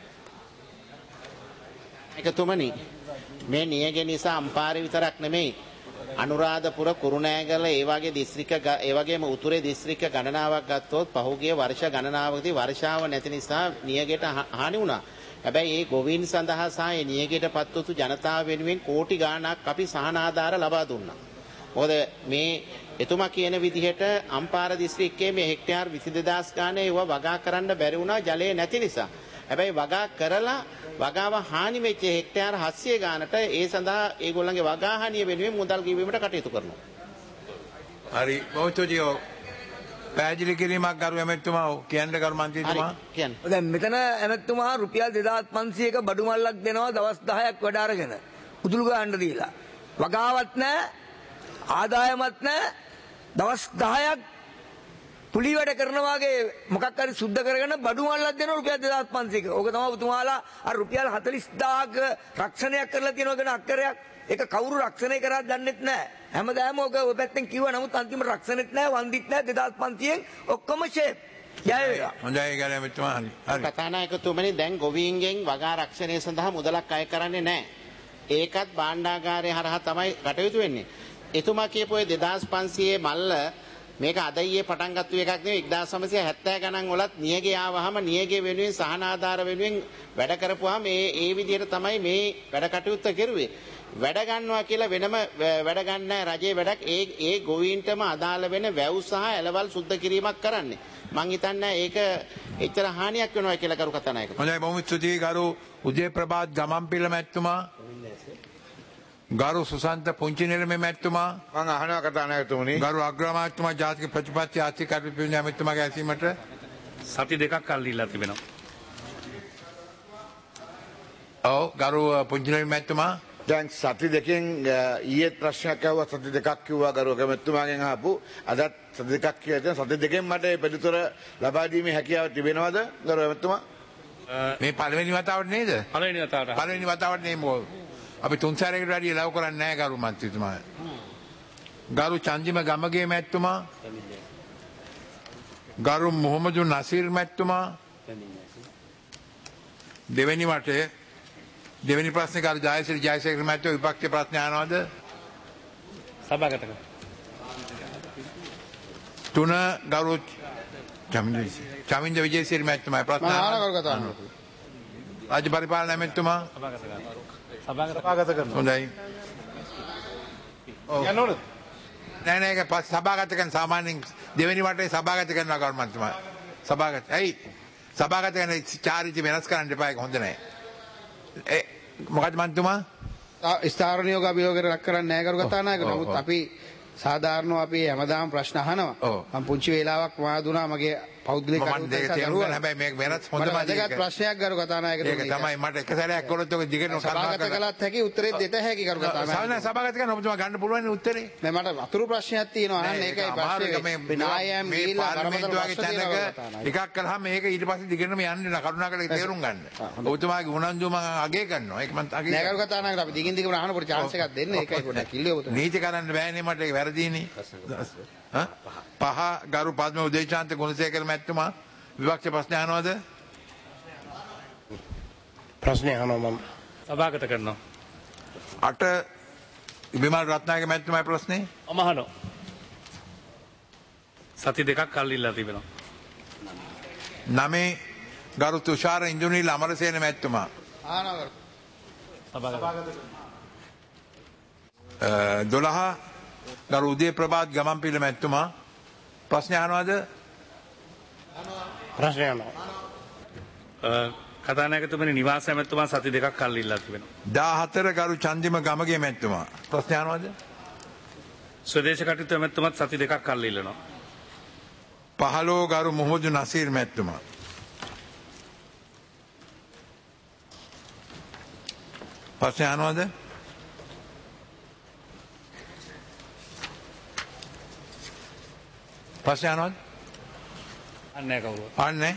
එකතුමනි මේ නියඟය නිසා අම්පාරේ විතරක් නෙමෙයි අනුරාධපුර කුරුණෑගල ඒ වගේ දිස්ත්‍රික්ක ඒ වගේම උතුරේ දිස්ත්‍රික්ක ගණනාවක් ගත්තොත් පහුගිය වර්ෂ ගණනාවකදී වර්ෂාව නැති නිසා නියගයට හානි වුණා. හැබැයි ඒ ගොවීන් සඳහා සහ ඒ නියගයට පත්වතු ජනතාව වෙනුවෙන් කෝටි ගාණක් අපි සහන ආධාර ලබා දුන්නා. මොකද මේ එතුමා කියන විදිහට අම්පාර දිස්ත්‍රික්කයේ මේ හෙක්ටයාර් විසි දෙදාස් ගානේ ඒව වගා කරන්න බැරි වුණා ජලය නැති නිසා. හැබැයි වගා කරලා වගාව හානි වෙච්ච හෙක්ටයාර් හත්සිය ගානට ඒ සඳහා ඒගොල්ලන්ගේ වගා හානිය වෙනුවෙන් මුදල් ගෙවීමට කටයුතු කරනවා. හරි බෞද්ධයෝ පැහැදිලි කිරීමක් ගරු ඇමතුමා කියන්න ගරු මන්ත්‍රීතුමා. කියන්න. දැන් මෙතන ඇමතුමා රුපියල් දෙදාස් පන්සීයක බඩු මල්ලක් දෙනවා දවස් දහයක් වැඩ අරගෙන. උතුළු ගහන්න දීලා. වගාවත් නැහැ, ආදායමත් නැහැ. දවස් දහයක් පුලි වැඩ කරනවාගේ මොකක් හරි සුද්ධ කරගෙන බඩු මල්ලක් දෙනවා රුපියල් දෙදාස් පන්සීයක. ඕක තමයි ඔබතුමාලා අර රුපියල් හතළිස් දාහක රක්ෂණයක් කරලා තියෙනවා කියන අක්කරයක්. ඒක කවුරු රක්ෂණය කරාද දන්නෙත් නැහැ. හැමදාම ඔක ඔය පැත්තෙන් කිව්වා නමුත් අන්තිම රක්ෂණෙත් නැහැ, වන්දිත් නැහැ දෙදාස් පන්සීයෙන් ඔක්කොම ෂේප්. ජය වේවා. හොඳයි ගරු ඇමතුමා. හරි. හරි. කතානායකතුමනි දැන් ගොවීන්ගෙන් වගා රක්ෂණය සඳහා මුදලක් අය කරන්නේ නැහැ. ඒකත් භාණ්ඩාගාරය හරහා තමයි කටයුතු වෙන්නේ. එතුමා කියපු ඔය දෙදාස් පන්සීයේ මල්ල මේක අද ඊයේ පටන් ගත්ත එකක් නෙවෙයි. එක්දාස් නවසිය හැත්තෑ ගණන් වලත් නියගේ ආවහම නියගේ වෙනුවෙන් සහන ආධාර වෙනුවෙන් වැඩ කරපුවාම මේ ඒ විදිහට තමයි මේ වැඩ කටයුත්ත කෙරුවේ. වැඩ ගන්නවා කියලා වෙනම වැඩ ගන්න රජයේ වැඩක් ඒ ඒ ගොවීන්ටම අදාළ වෙන වැව් සහ එළවල් සුද්ධ කිරීමක් කරන්නේ. මං හිතන්නේ ඒක එච්චර හානියක් වෙනවා කියලා කරු කතානායක. හොඳයි බොහොම ස්තුතියි ගරු උදේ ප්‍රභාත් ගමන්පිල මැතිතුමා. ගරු සුසන්ත පුංචිනිරම මැතිතුමා. මං අහනවා කතානායකතුමනි. ගරු අග්‍රාමාත්‍යතුමා ජාතික ප්‍රතිපත්ති ආර්ථික කටයුතු මැතිතුමාගේ ඇසීමට සති දෙකක් කල් දීලා තිබෙනවා. ඔව් ගරු පුංචිනිරම මැතිතුමා. දැන් සති දෙකෙන් ඊයේ ප්‍රශ්නයක් ආවා සති දෙකක් කිව්වා ගරු කැමැතිතුමාගෙන් අහපු අදත් සති දෙකක් කියලා තියෙනවා සති දෙකෙන් මට මේ පිළිතුර ලබා දීමේ හැකියාව තිබෙනවද ගරු කැමැතිතුමා මේ පළවෙනි වතාවට නේද පළවෙනි වතාවට පළවෙනි වතාවට නෙමෙයි අපි තුන් සැරයකට වැඩි ලව් කරන්නේ නැහැ ගරු මන්ත්‍රීතුමා ගරු චන්දිම ගමගේ මැතිතුමා ගරු මොහමදු නසීර් මැතිතුමා දෙවෙනි වටේ දෙවෙනි ප්‍රශ්නේ කරු ජයශ්‍රී ජයසේකර මහත්තයා විපක්ෂ ප්‍රශ්න අහනවද? සභාගත කර. තුන ගරු චමින්ද චමින්ද විජේසිරි මහත්මයා ප්‍රශ්න අහනවා කරු කතා අහනවා. රාජ්‍ය පරිපාලන මහත්මයා සභාගත කර. සභාගත සභාගත කරනවා. හොඳයි. ඔව්. යනවද? නෑ නෑ ඒක සභාගත කරන සාමාන්‍යයෙන් දෙවෙනි වටේ සභාගත කරනවා කරු මහත්මයා. සභාගත. ඇයි? සභාගත කරන චාරිත්‍ර වෙනස් කරන්න එපා ඒක හොඳ නෑ. ඒ මොකද මන්තුමා ස්ථාවරණියෝග අභියෝගයට ලක් කරන්නේ නැහැ කරු කතානායක. නමුත් අපි සාධාරණව අපි හැමදාම ප්‍රශ්න අහනවා. මම පුංචි වේලාවක් මා දුනා මගේ පෞද්ගලික කටයුතු හැබැයි මේක වෙනස් හොඳම වැදගත් ප්‍රශ්නයක් කරු කතානායක. ඒක තමයි මට එක සැරයක් කරොත් ඔක දිගටම සභාගත කළත් හැකි උත්තරේ දෙත හැකි කරු කතානායක. සාමාන්‍ය සභාගත කරන ඔබතුමා ගන්න පුළුවන් උත්තරේ. නෑ මට වතුරු ප්‍රශ්නයක් තියෙනවා අහන්න ඒකයි ප්‍රශ්නේ. මේ නායම් ගිහිල්ලා පාර්ලිමේන්තුවේ තැනක එකක් කළාම මේක ඊට පස්සේ දිගටම යන්නේ නැහැ කරුණාකරලා තේරුම් ගන්න. ඔබතුමාගේ උනන්දුව මම අගය කරනවා. ඒක මම අගය නෑ කරු කතානායක අපි දිගින් දිගට අහන පොඩි chance එකක් දෙන්න ඒකයි පොඩ්ඩක් කිල්ලේ ඔබතුමා. නීති කරන්න බෑනේ මට ඒක වැරදීනේ. පහ ගරු පද්ම උදේශාන්ත ගුණසේකර මැතිතුමා විපක්ෂ ප්‍රශ්න අහනවද? ප්‍රශ්න අහනවා මම. සභාගත කරනවා. අට විමල් රත්නායක මැතිතුමාගේ ප්‍රශ්නේ මම අහනවා. සති දෙකක් කල් ඉල්ලා තිබෙනවා. නවය ගරු තුෂාර ඉන්දුනිල් අමරසේන මැතිතුමා අහනවා. සභාගත. දොළහ ගරු උදේ ප්‍රභාත් ගමන්පිල මැතිතුමා ප්‍රශ්න අහනවද? ප්‍රශ්න අහනවා. කතානායකතුමනි නිවාස ඇමතුමා සති දෙකක් කල් ඉල්ලා තිබෙනවා. දාහතර ගරු චන්දිම ගමගේ මැතිතුමා ප්‍රශ්න අහනවද? ස්වදේශ කටයුතු ඇමතුමත් සති දෙකක් කල් ඉල්ලනවා. පහළොව ගරු මොහොදු නසීර් මැතිතුමා ප්‍රශ්න අහනවද? ප්‍රශ්න අහනවද? අන්නේ කවුරු? අන්නේ.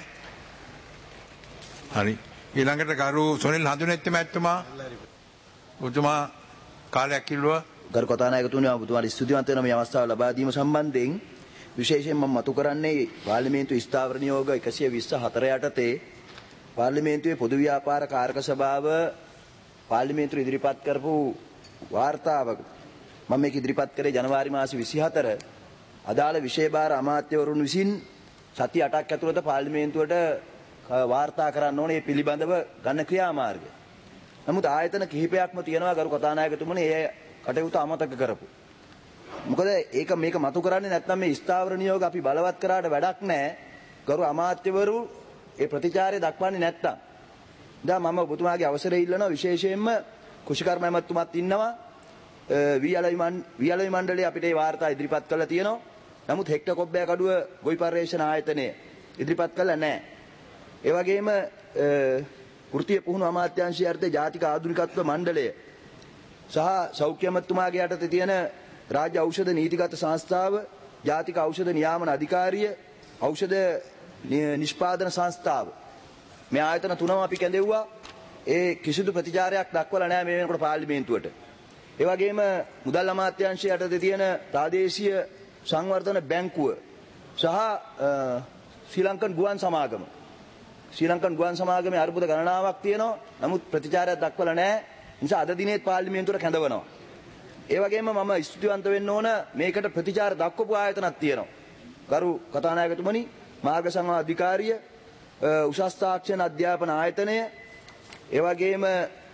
හරි. ඊළඟට ගරු සොනිල් හඳුනෙත්ති මැතිතුමා ඔබතුමා කාලයක් කිව්වා. ගරු කතානායකතුමනි ඔබතුමාට ස්තුතිවන්ත වෙන මේ අවස්ථාව ලබා දීම සම්බන්ධයෙන් විශේෂයෙන් මම මතු කරන්නේ පාර්ලිමේන්තු ස්ථාවර නියෝග එකසිය විස්ස හතර යටතේ පාර්ලිමේන්තුවේ පොදු ව්‍යාපාර කාරක සභාව පාර්ලිමේන්තුව ඉදිරිපත් කරපු වාර්තාවක මම මේක ඉදිරිපත් කරේ ජනවාරි මාසේ විසිහතර අදාළ විශේෂ අමාත්‍යවරුන් විසින් සති අටක් ඇතුළත පාර්ලිමේන්තුවට වාර්තා කරන්න ඕනේ මේ පිළිබඳව ගන්න ක්‍රියාමාර්ගය. නමුත් ආයතන කිහිපයක්ම තියෙනවා ගරු කතානායකතුමනි ඒ කටයුතු අමතක කරපු. මොකද ඒක මේක මතු කරන්නේ නැත්නම් මේ ස්ථාවර නියෝග අපි බලවත් කරාට වැඩක් නැහැ. ගරු අමාත්‍යවරු ඒ ප්‍රතිචාරය දක්වන්නේ නැත්තම්. දැන් මම ඔබතුමාගේ අවසරය ඉල්ලනවා විශේෂයෙන්ම කුෂිකර්ම ඇමතුමාත් ඉන්නවා. වියලයි මණ්ඩලයේ අපිට මේ වාර්තා ඉදිරිපත් කරලා තියෙනවා. නමුත් හෙක්ටර් කොබ්බෑකඩුව ගොවි පර්යේෂණ ආයතනය ඉදිරිපත් කළා නැහැ. ඒ වගේම වෘත්තීය පුහුණු අමාත්‍යාංශයේ අර්ථ ජාතික ආධුනිකත්ව මණ්ඩලය සහ සෞඛ්‍ය අමාත්‍යතුමාගේ යටතේ තියෙන රාජ්‍ය ඖෂධ නීතිගත සංස්ථාව, ජාතික ඖෂධ නියාමන අධිකාරිය, ඖෂධ නිෂ්පාදන සංස්ථාව මේ ආයතන තුනම අපි කැඳෙව්වා. ඒ කිසිදු ප්‍රතිචාරයක් දක්වලා නැහැ මේ වෙනකොට පාර්ලිමේන්තුවට. ඒ වගේම මුදල් අමාත්‍යාංශය යටතේ තියෙන ප්‍රාදේශීය සංවර්ධන බැංකුව සහ ශ්‍රී ලංකන් ගුවන් සමාගම ශ්‍රී ලංකන් ගුවන් සමාගමේ අර්බුද ගණනාවක් තියෙනවා. නමුත් ප්‍රතිචාරයක් දක්වලා නැහැ. නිසා අද දිනේත් පාර්ලිමේන්තුවට කැඳවනවා. ඒ වගේම මම ස්තුතිවන්ත වෙන්න ඕන මේකට ප්‍රතිචාර දක්වපු ආයතනක් තියෙනවා. ගරු කතානායකතුමනි, මාර්ග සංවාද අධිකාරිය, උසස් තාක්ෂණ අධ්‍යාපන ආයතනය, ඒ වගේම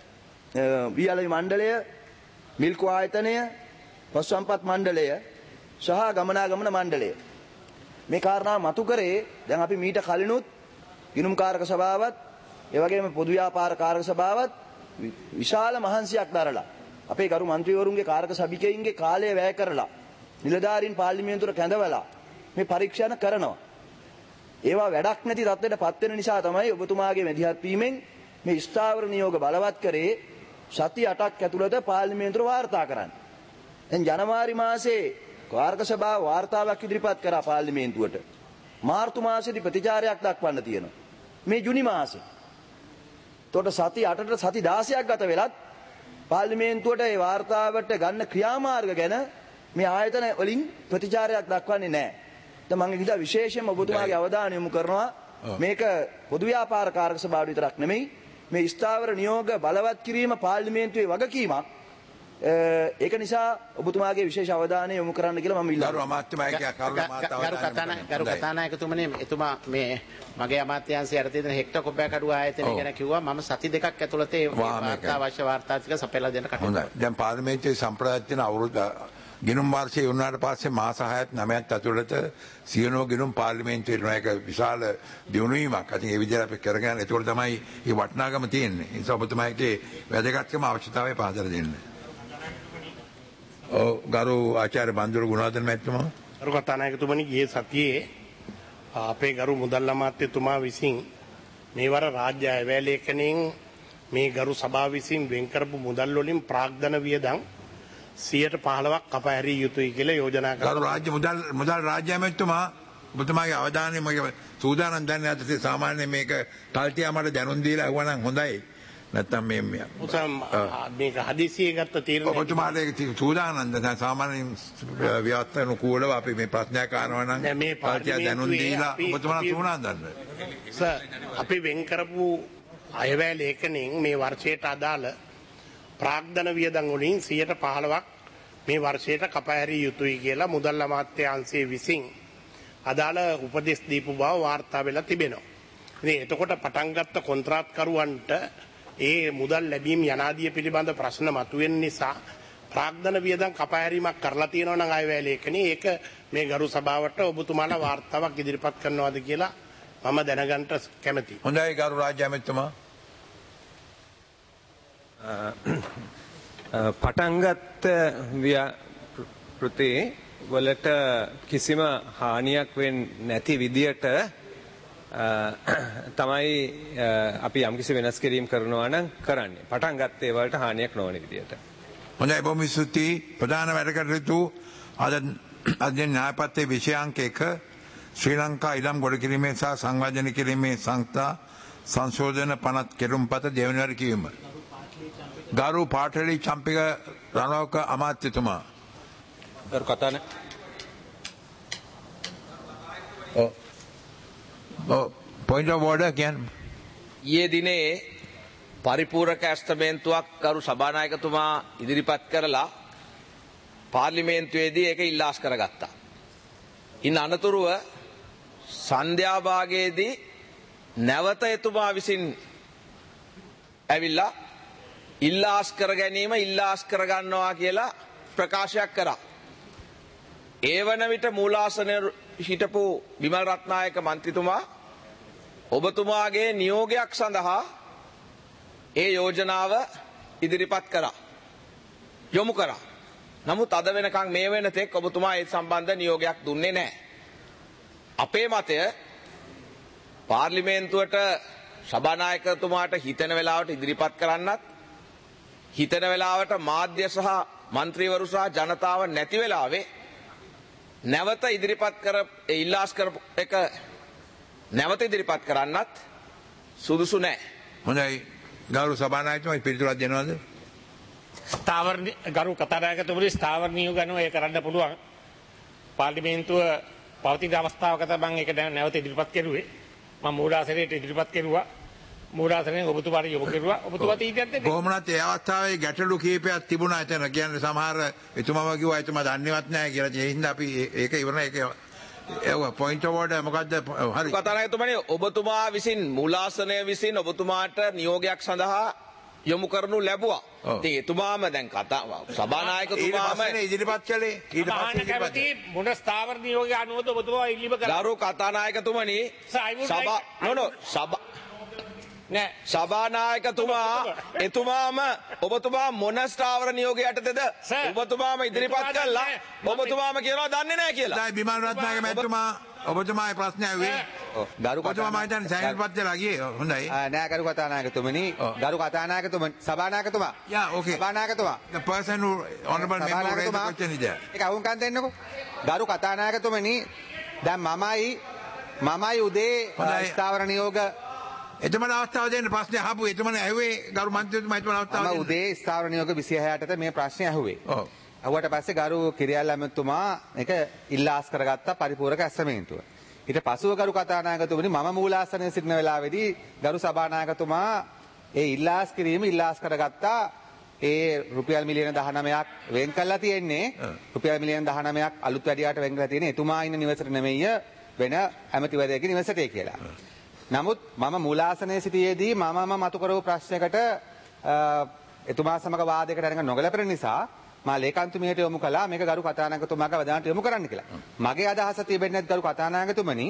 වියලි මණ්ඩලය, මිල්කෝ ආයතනය, පශු සම්පත් මණ්ඩලය සහ ගමනාගමන මණ්ඩලය. මේ කාරණා මතු කරේ දැන් අපි මීට කලිනුත් ගිණුම් කාරක සභාවත් ඒ වගේම පොදු ව්‍යාපාර කාරක සභාවත් විශාල මහන්සියක් දරලා අපේ ගරු මන්ත්‍රීවරුන්ගේ කාරක සභිකයින්ගේ කාලය වැය කරලා නිලධාරීන් පාර්ලිමේන්තුවට කැඳවලා මේ පරීක්ෂණ කරනවා. ඒවා වැඩක් නැති තත්ත්වයට පත් වෙන නිසා තමයි ඔබතුමාගේ මැදිහත් වීමෙන් මේ ස්ථාවර නියෝග බලවත් කරේ සති අටක් ඇතුළත පාර්ලිමේන්තුවට වාර්තා කරන්න. දැන් ජනවාරි මාසේ කාරක සභාව වාර්තාවක් ඉදිරිපත් කරා පාර්ලිමේන්තුවට. මාර්තු මාසෙදි ප්‍රතිචාරයක් දක්වන්න තියෙනවා. මේ ජුනි මාසේ. එතකොට සති අටට සති දාසයක් ගත වෙලත් පාර්ලිමේන්තුවට ඒ වාර්තාවට ගන්න ක්‍රියාමාර්ග ගැන මේ ආයතන වලින් ප්‍රතිචාරයක් දක්වන්නේ නැහැ. දැන් මම හිතා විශේෂයෙන්ම ඔබතුමාගේ අවධානය යොමු කරනවා මේක පොදු ව්‍යාපාර කාරක සභාව විතරක් නෙමෙයි මේ ස්ථාවර නියෝග බලවත් කිරීම පාර්ලිමේන්තුවේ වගකීමක්. ඒක නිසා ඔබතුමාගේ විශේෂ අවධානය යොමු කරන්න කියලා මම ඉල්ලනවා. ගරු අමාත්‍යමහත්මයා ගරු කතානායකතුමනි, එතුමා මේ මගේ අමාත්‍යාංශය යටතේ තියෙන හෙක්ටර් කොබ්බෑකඩුව ආයතනය ගැන කිව්වා. මම සති දෙකක් ඇතුළත ඒ වාර්තා අවශ්‍ය වාර්තා ටික සපයලා දෙන්න කටයුතු කරනවා. දැන් පාර්ලිමේන්තුවේ සම්ප්‍රදාය තියෙන අවුරුදු ගිණුම් වර්ෂය වුණාට පස්සේ මාස හයත් නවයත් ඇතුළත සියනෝ ගිණුම් පාර්ලිමේන්තුවේ වෙන එක විශාල දියුණුවීමක්. අතින් ඒ විදිහට අපි කරගෙන ඒක තමයි මේ වටිනාකම තියෙන්නේ. ඒ නිසා ඔබතුමාගේ වැදගත්කම අවශ්‍යතාවය පහදලා දෙන්න. ඔව් ගරු ආචාර්ය බන්දුරු ගුණවර්ධන මහත්මයා. ගරු කතානායකතුමනි, ගියේ සතියේ අපේ ගරු මුදල් අමාත්‍යතුමා විසින් මේවර රාජ්‍ය අයවැය ලේඛනයෙන් මේ ගරු සභාව විසින් වෙන් කරපු මුදල් වලින් ප්‍රාග්ධන වියදම් සියයට පහළොවක් කපහැරිය යුතුයි කියලා යෝජනා කරා. ගරු රාජ්‍ය මුදල් මුදල් රාජ්‍ය අමාත්‍යතුමා ඔබතුමාගේ අවධානය මගේ සූදානම් දැන් නැත්නම් සාමාන්‍ය මේක කල්තියා මට දැනුම් දීලා අහුවනම් හොඳයි. නැත්තම් මේ මේක හදිසියෙ ගත්ත තීරණයක්. ඔබතුමාට ඒක සූදානම්ද? දැන් සාමාන්‍ය ව්‍යවස්ථාන කූලව අපි මේ ප්‍රශ්නයක් අහනවා නම් මේ කල්තියා දැනුම් දීලා ඔබතුමාට සූදානම්ද? සර්, අපි වෙන් කරපු අයවැය ලේඛනයෙන් මේ වර්ෂයට අදාළ ප්‍රාග්ධන වියදම් වලින් සියයට පහළොවක් මේ වර්ෂයට කපහැරිය යුතුයි කියලා මුදල් අමාත්‍යාංශයේ විසින් අදාළ උපදෙස් දීපු බව වාර්තා වෙලා තිබෙනවා. ඉතින් එතකොට පටන් ගත්ත කොන්ත්‍රාත්කරුවන්ට ඒ මුදල් ලැබීම යනාදිය පිළිබඳ ප්‍රශ්න මතුවෙන නිසා ප්‍රාග්ධන වියදම් කපහැරීමක් කරලා තියෙනවා නම් අයවැය ලේඛනයේ ඒක මේ ගරු සභාවට ඔබතුමාලා වාර්තාවක් ඉදිරිපත් කරනවාද කියලා මම දැනගන්න කැමතියි. හොඳයි ගරු රාජ්‍ය අමාත්‍යතුමා. පටන්ගත් ව්‍යාපෘති වලට කිසිම හානියක් වෙන්නේ නැති විදියට තමයි අපි යම්කිසි වෙනස් කිරීම කරනවා නම් කරන්නේ. පටන් ගත්තේ වලට හානියක් නොවන විදියට. හොඳයි, බොහොම ස්තුතියි. ප්‍රධාන වැඩ කටයුතු අද අද න්‍යායපත්‍රයේ විෂයාංක එක ශ්‍රී ලංකා ඉඩම් ගොඩ කිරීමේ සහ සංවර්ධනය කිරීමේ සංස්ථා සංශෝධන පනත් කෙරුම්පත දෙවැනි වර කියවීම. ගරු පාටලි චම්පික රණවක අමාත්‍යතුමා. ගරු කතාන ඔව් ඔව් පොයින්ට් ඔෆ් ඕඩර් කියන්නේ ඊයේ දිනේ පරිපූර්ණක ඇස්තමේන්තුවක් ගරු සභානායකතුමා ඉදිරිපත් කරලා පාර්ලිමේන්තුවේදී ඒක ඉල්ලාස් කරගත්තා. ඉන් අනතුරුව සන්ධ්‍යා භාගයේදී නැවත එතුමා විසින් ඇවිල්ලා ඉල්ලාස් කර ගැනීම ඉල්ලාස් කරගන්නවා කියලා ප්‍රකාශයක් කරා. ඒ වන විට මූලාසනයේ හිටපු විමල් රත්නායක මන්ත්‍රීතුමා ඔබතුමාගේ නියෝගයක් සඳහා ඒ යෝජනාව ඉදිරිපත් කරා. යොමු කරා. නමුත් අද වෙනකන් මේ වෙන තෙක් ඔබතුමා ඒ සම්බන්ධ නියෝගයක් දුන්නේ නැහැ. අපේ මතය පාර්ලිමේන්තුවට සභානායකතුමාට හිතන වෙලාවට ඉදිරිපත් කරන්නත් හිතන වෙලාවට මාධ්‍ය සහ මන්ත්‍රීවරු සහ ජනතාව නැති වෙලාවේ නැවත ඉදිරිපත් කර ඉල්ලාස් කර එක නැවත ඉදිරිපත් කරන්නත් සුදුසු නැහැ. හොඳයි. ගෞරව සභානායකතුමා පිළිතුරක් දෙනවද? ස්ථාවර ගරු කතානායකතුමනි ස්ථාවර නියෝග අනුව ඒ කරන්න පුළුවන්. පාර්ලිමේන්තුව පවතින අවස්ථාවක තමයි ඒක නැවත ඉදිරිපත් කෙරුවේ. මම මූලාසනයට ඉදිරිපත් කෙරුවා. මූලාසනයෙන් ඔබතුමාට යොමු කෙරුවා. ඔබතුමා තීන්දුවක් දෙන්නේ. කොහොමවත් ඒ අවස්ථාවේ ගැටලු කීපයක් තිබුණා එතන. කියන්නේ සමහර එතුමාම කිව්වා එතුමා දන්නේවත් නැහැ කියලා. ඒ හින්දා අපි ඒක ඉවරයි. ඒක ඒව පොයින්ට් ඔෆ් ඕඩර් මොකද්ද? හරි. කතානායකතුමනි ඔබතුමා විසින් මූලාසනය විසින් ඔබතුමාට නියෝගයක් සඳහා යොමු කරනු ලැබුවා. ඉතින් එතුමාම දැන් කතා සභානායකතුමාම ඉදිරිපත් කළේ ඊට පස්සේ කැමති මොන ස්ථාවර නියෝගය අනුවද ඔබතුමා ඉල්ලීම කළා? ගරු කතානායකතුමනි සභා නෝ නෝ සභා නෑ සභානායකතුමා එතුමාම ඔබතුමා මොන ස්ථාවර නියෝගය යටතේද ඔබතුමාම ඉදිරිපත් කළා. ඔබතුමාම කියනවා දන්නේ නැහැ කියලා. දැන් බිමල් රත්නායක මහත්මයා ඔබතුමාගේ ප්‍රශ්නය ඇහුවේ. ගරු ඔබතුමා මම හිතන්නේ සෑහෙනපත් වෙලා ගියේ. හොඳයි. නෑ ගරු කතානායකතුමනි. ගරු කතානායකතුමනි සභානායකතුමා. යා ඕකේ. සභානායකතුමා. The person who honorable member raised the question is there. ඒක අහුම්කම් දෙන්නකෝ. ගරු කතානායකතුමනි දැන් මමයි මමයි උදේ ස්ථාවර නියෝග එතුමන අවස්ථාව දෙන්න ප්‍රශ්නේ අහපු එතුමන ඇහුවේ ගරු මන්ත්‍රීතුමා එතුමන අවස්ථාව දෙන්න. මම උදේ ස්ථාවර නියෝග විසිහය ට මේ ප්‍රශ්නේ ඇහුවේ. ඔව්. අහුවට පස්සේ ගරු කිරියල් ඇමතුමා ඒක ඉල්ලාස් කරගත්ත පරිපූර්ණක ඇසමේන්තුව. ඊට පසුව ගරු කතානායකතුමනි මම මූලාසනයේ සිටින වෙලාවේදී ගරු සභානායකතුමා ඒ ඉල්ලාස් කිරීම ඉල්ලාස් කරගත්තා ඒ රුපියල් මිලියන දහනවයක් වෙන් කළා තියෙන්නේ. රුපියල් මිලියන දහනවයක් අලුත් වැඩියාට වෙන් කරලා තියෙන්නේ එතුමා ඉන්න නිවසට නෙමෙයි වෙන ඇමතිවරයෙකුගේ නිවසට කියලා. නමුත් මම මූලාසනයේ සිටියේදී මමම මතු කරපු ප්‍රශ්නයකට එතුමා සමග වාදයකට අරගෙන නොගැලපෙන නිසා මා ලේකම්තුමියට යොමු කළා මේක ගරු කතානායකතුමාගේ අවධානයට යොමු කරන්න කියලා. මගේ අදහස තිබෙන්නේ ගරු කතානායකතුමනි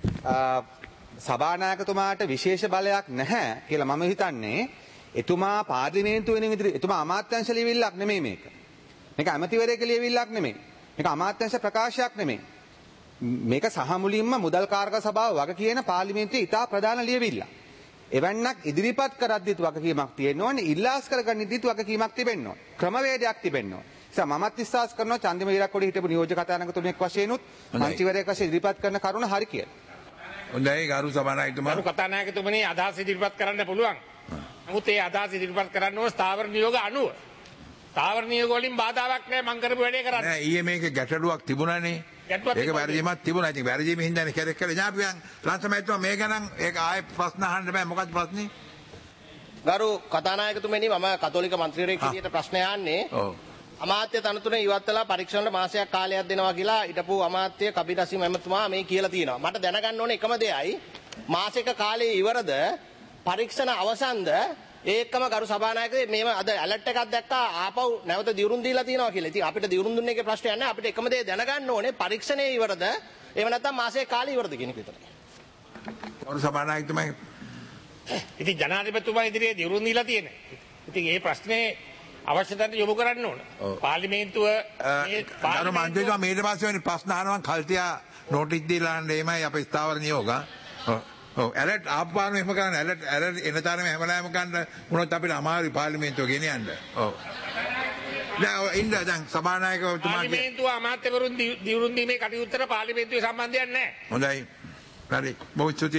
සභානායකතුමාට විශේෂ බලයක් නැහැ කියලා මම හිතන්නේ. එතුමා පාර්ලිමේන්තුවෙන් ඉදිරි එතුමා අමාත්‍යාංශ ලියවිල්ලක් නෙමෙයි මේක. මේක ඇමතිවරයෙක් ලියවිල්ලක් නෙමෙයි. මේක අමාත්‍යාංශ ප්‍රකාශයක් නෙමෙයි. මේක සහ මුලින්ම මුදල් කාරක සභාව වග කියන පාර්ලිමේන්තුවේ ඉතා ප්‍රධාන ලියවිල්ල. එවන්නක් ඉදිරිපත් කරද්දිත් වගකීමක් තියෙන්න ඕනේ, ඉල්ලාස් කරගන්නදිත් වගකීමක් තිබෙන්න ඕනේ. ක්‍රමවේදයක් තිබෙන්න ඕනේ. ඒ නිසා මමත් විශ්වාස කරනවා චන්දිම විරක්කොඩි හිටපු නියෝජ්‍ය කතානායකතුමෙක් වශයෙන් උත් මන්ත්‍රීවරයෙක් වශයෙන් ඉදිරිපත් කරන කරුණ හරි කියලා. හොඳයි ගරු සභානායකතුමා. ගරු කතානායකතුමනි අදහස් ඉදිරිපත් කරන්න පුළුවන්. නමුත් ඒ අදහස් ඉදිරිපත් කරන්න ඕන ස්ථාවර නියෝග අනුව. ස්ථාවර නියෝග වලින් බාධාවක් නැහැ මං කරපු වැඩේ කරන්න. නෑ ඊයේ මේක ගැටලුවක් තිබුණානේ. ඒක වැරදීමක් තිබුණා. ඉතින් වැරදීම හින්දානේ කෙරෙක් කළේ ඥාපියන් ලංසමයිතුමා මේ ගැන ඒක ආයේ ප්‍රශ්න අහන්න බෑ. මොකක්ද ප්‍රශ්නේ? ගරු කතානායකතුමනි මම කතෝලික මන්ත්‍රීවරයෙක් විදියට ප්‍රශ්න යන්නේ. ඔව්. අමාත්‍ය තනතුර ඉවත් කළා පරීක්ෂණයට මාසයක් කාලයක් දෙනවා කියලා ඊටපු අමාත්‍ය කබිරසිම් එමතුමා මේ කියලා තියෙනවා. මට දැනගන්න ඕනේ එකම දෙයයි මාසික කාලේ ඉවරද පරීක්ෂණ අවසන්ද ඒකම ගරු සභානායකගේ මේව අද ඇලර්ට් එකක් දැක්කා ආපහු නැවත දියුරුම් දීලා තියෙනවා කියලා. ඉතින් අපිට දියුරුම් දුන්නේ එකේ ප්‍රශ්නයක් නැහැ. අපිට එකම දේ දැනගන්න ඕනේ පරීක්ෂණයේ ඉවරද එහෙම නැත්නම් මාසයේ කාලේ ඉවරද කියන එක විතරයි. ගරු සභානායකතුමා ඉතින් ජනාධිපතිතුමා ඉදිරියේ දියුරුම් දීලා තියෙනවා. ඉතින් මේ ප්‍රශ්නේ අවශ්‍යතාවට යොමු කරන්න ඕන. පාර්ලිමේන්තුව මේ ගරු මන්ත්‍රීතුමා ඊට පස්සේ වෙන ප්‍රශ්න අහනවා කල්තියා නෝටිස් දීලා යන්න එමය අපේ ස්ථාවර නියෝග. ඔව් ඇලර්ට් ආප්පාරම එහෙම කරන්න ඇලර්ට් ඇලර්ට් එන තරම හැමලාම ගන්න මොනවද අපිට අමාරුයි පාර්ලිමේන්තුව ගෙනියන්න. ඔව්. දැන් ඉන්න දැන් සභානායකතුමා පාර්ලිමේන්තුව අමාත්‍යවරුන් දියුරුම් දීමේ කටයුත්තට පාර්ලිමේන්තුවේ සම්බන්ධයක් නැහැ. හොඳයි. හරි. බොහොම ස්තුතියි.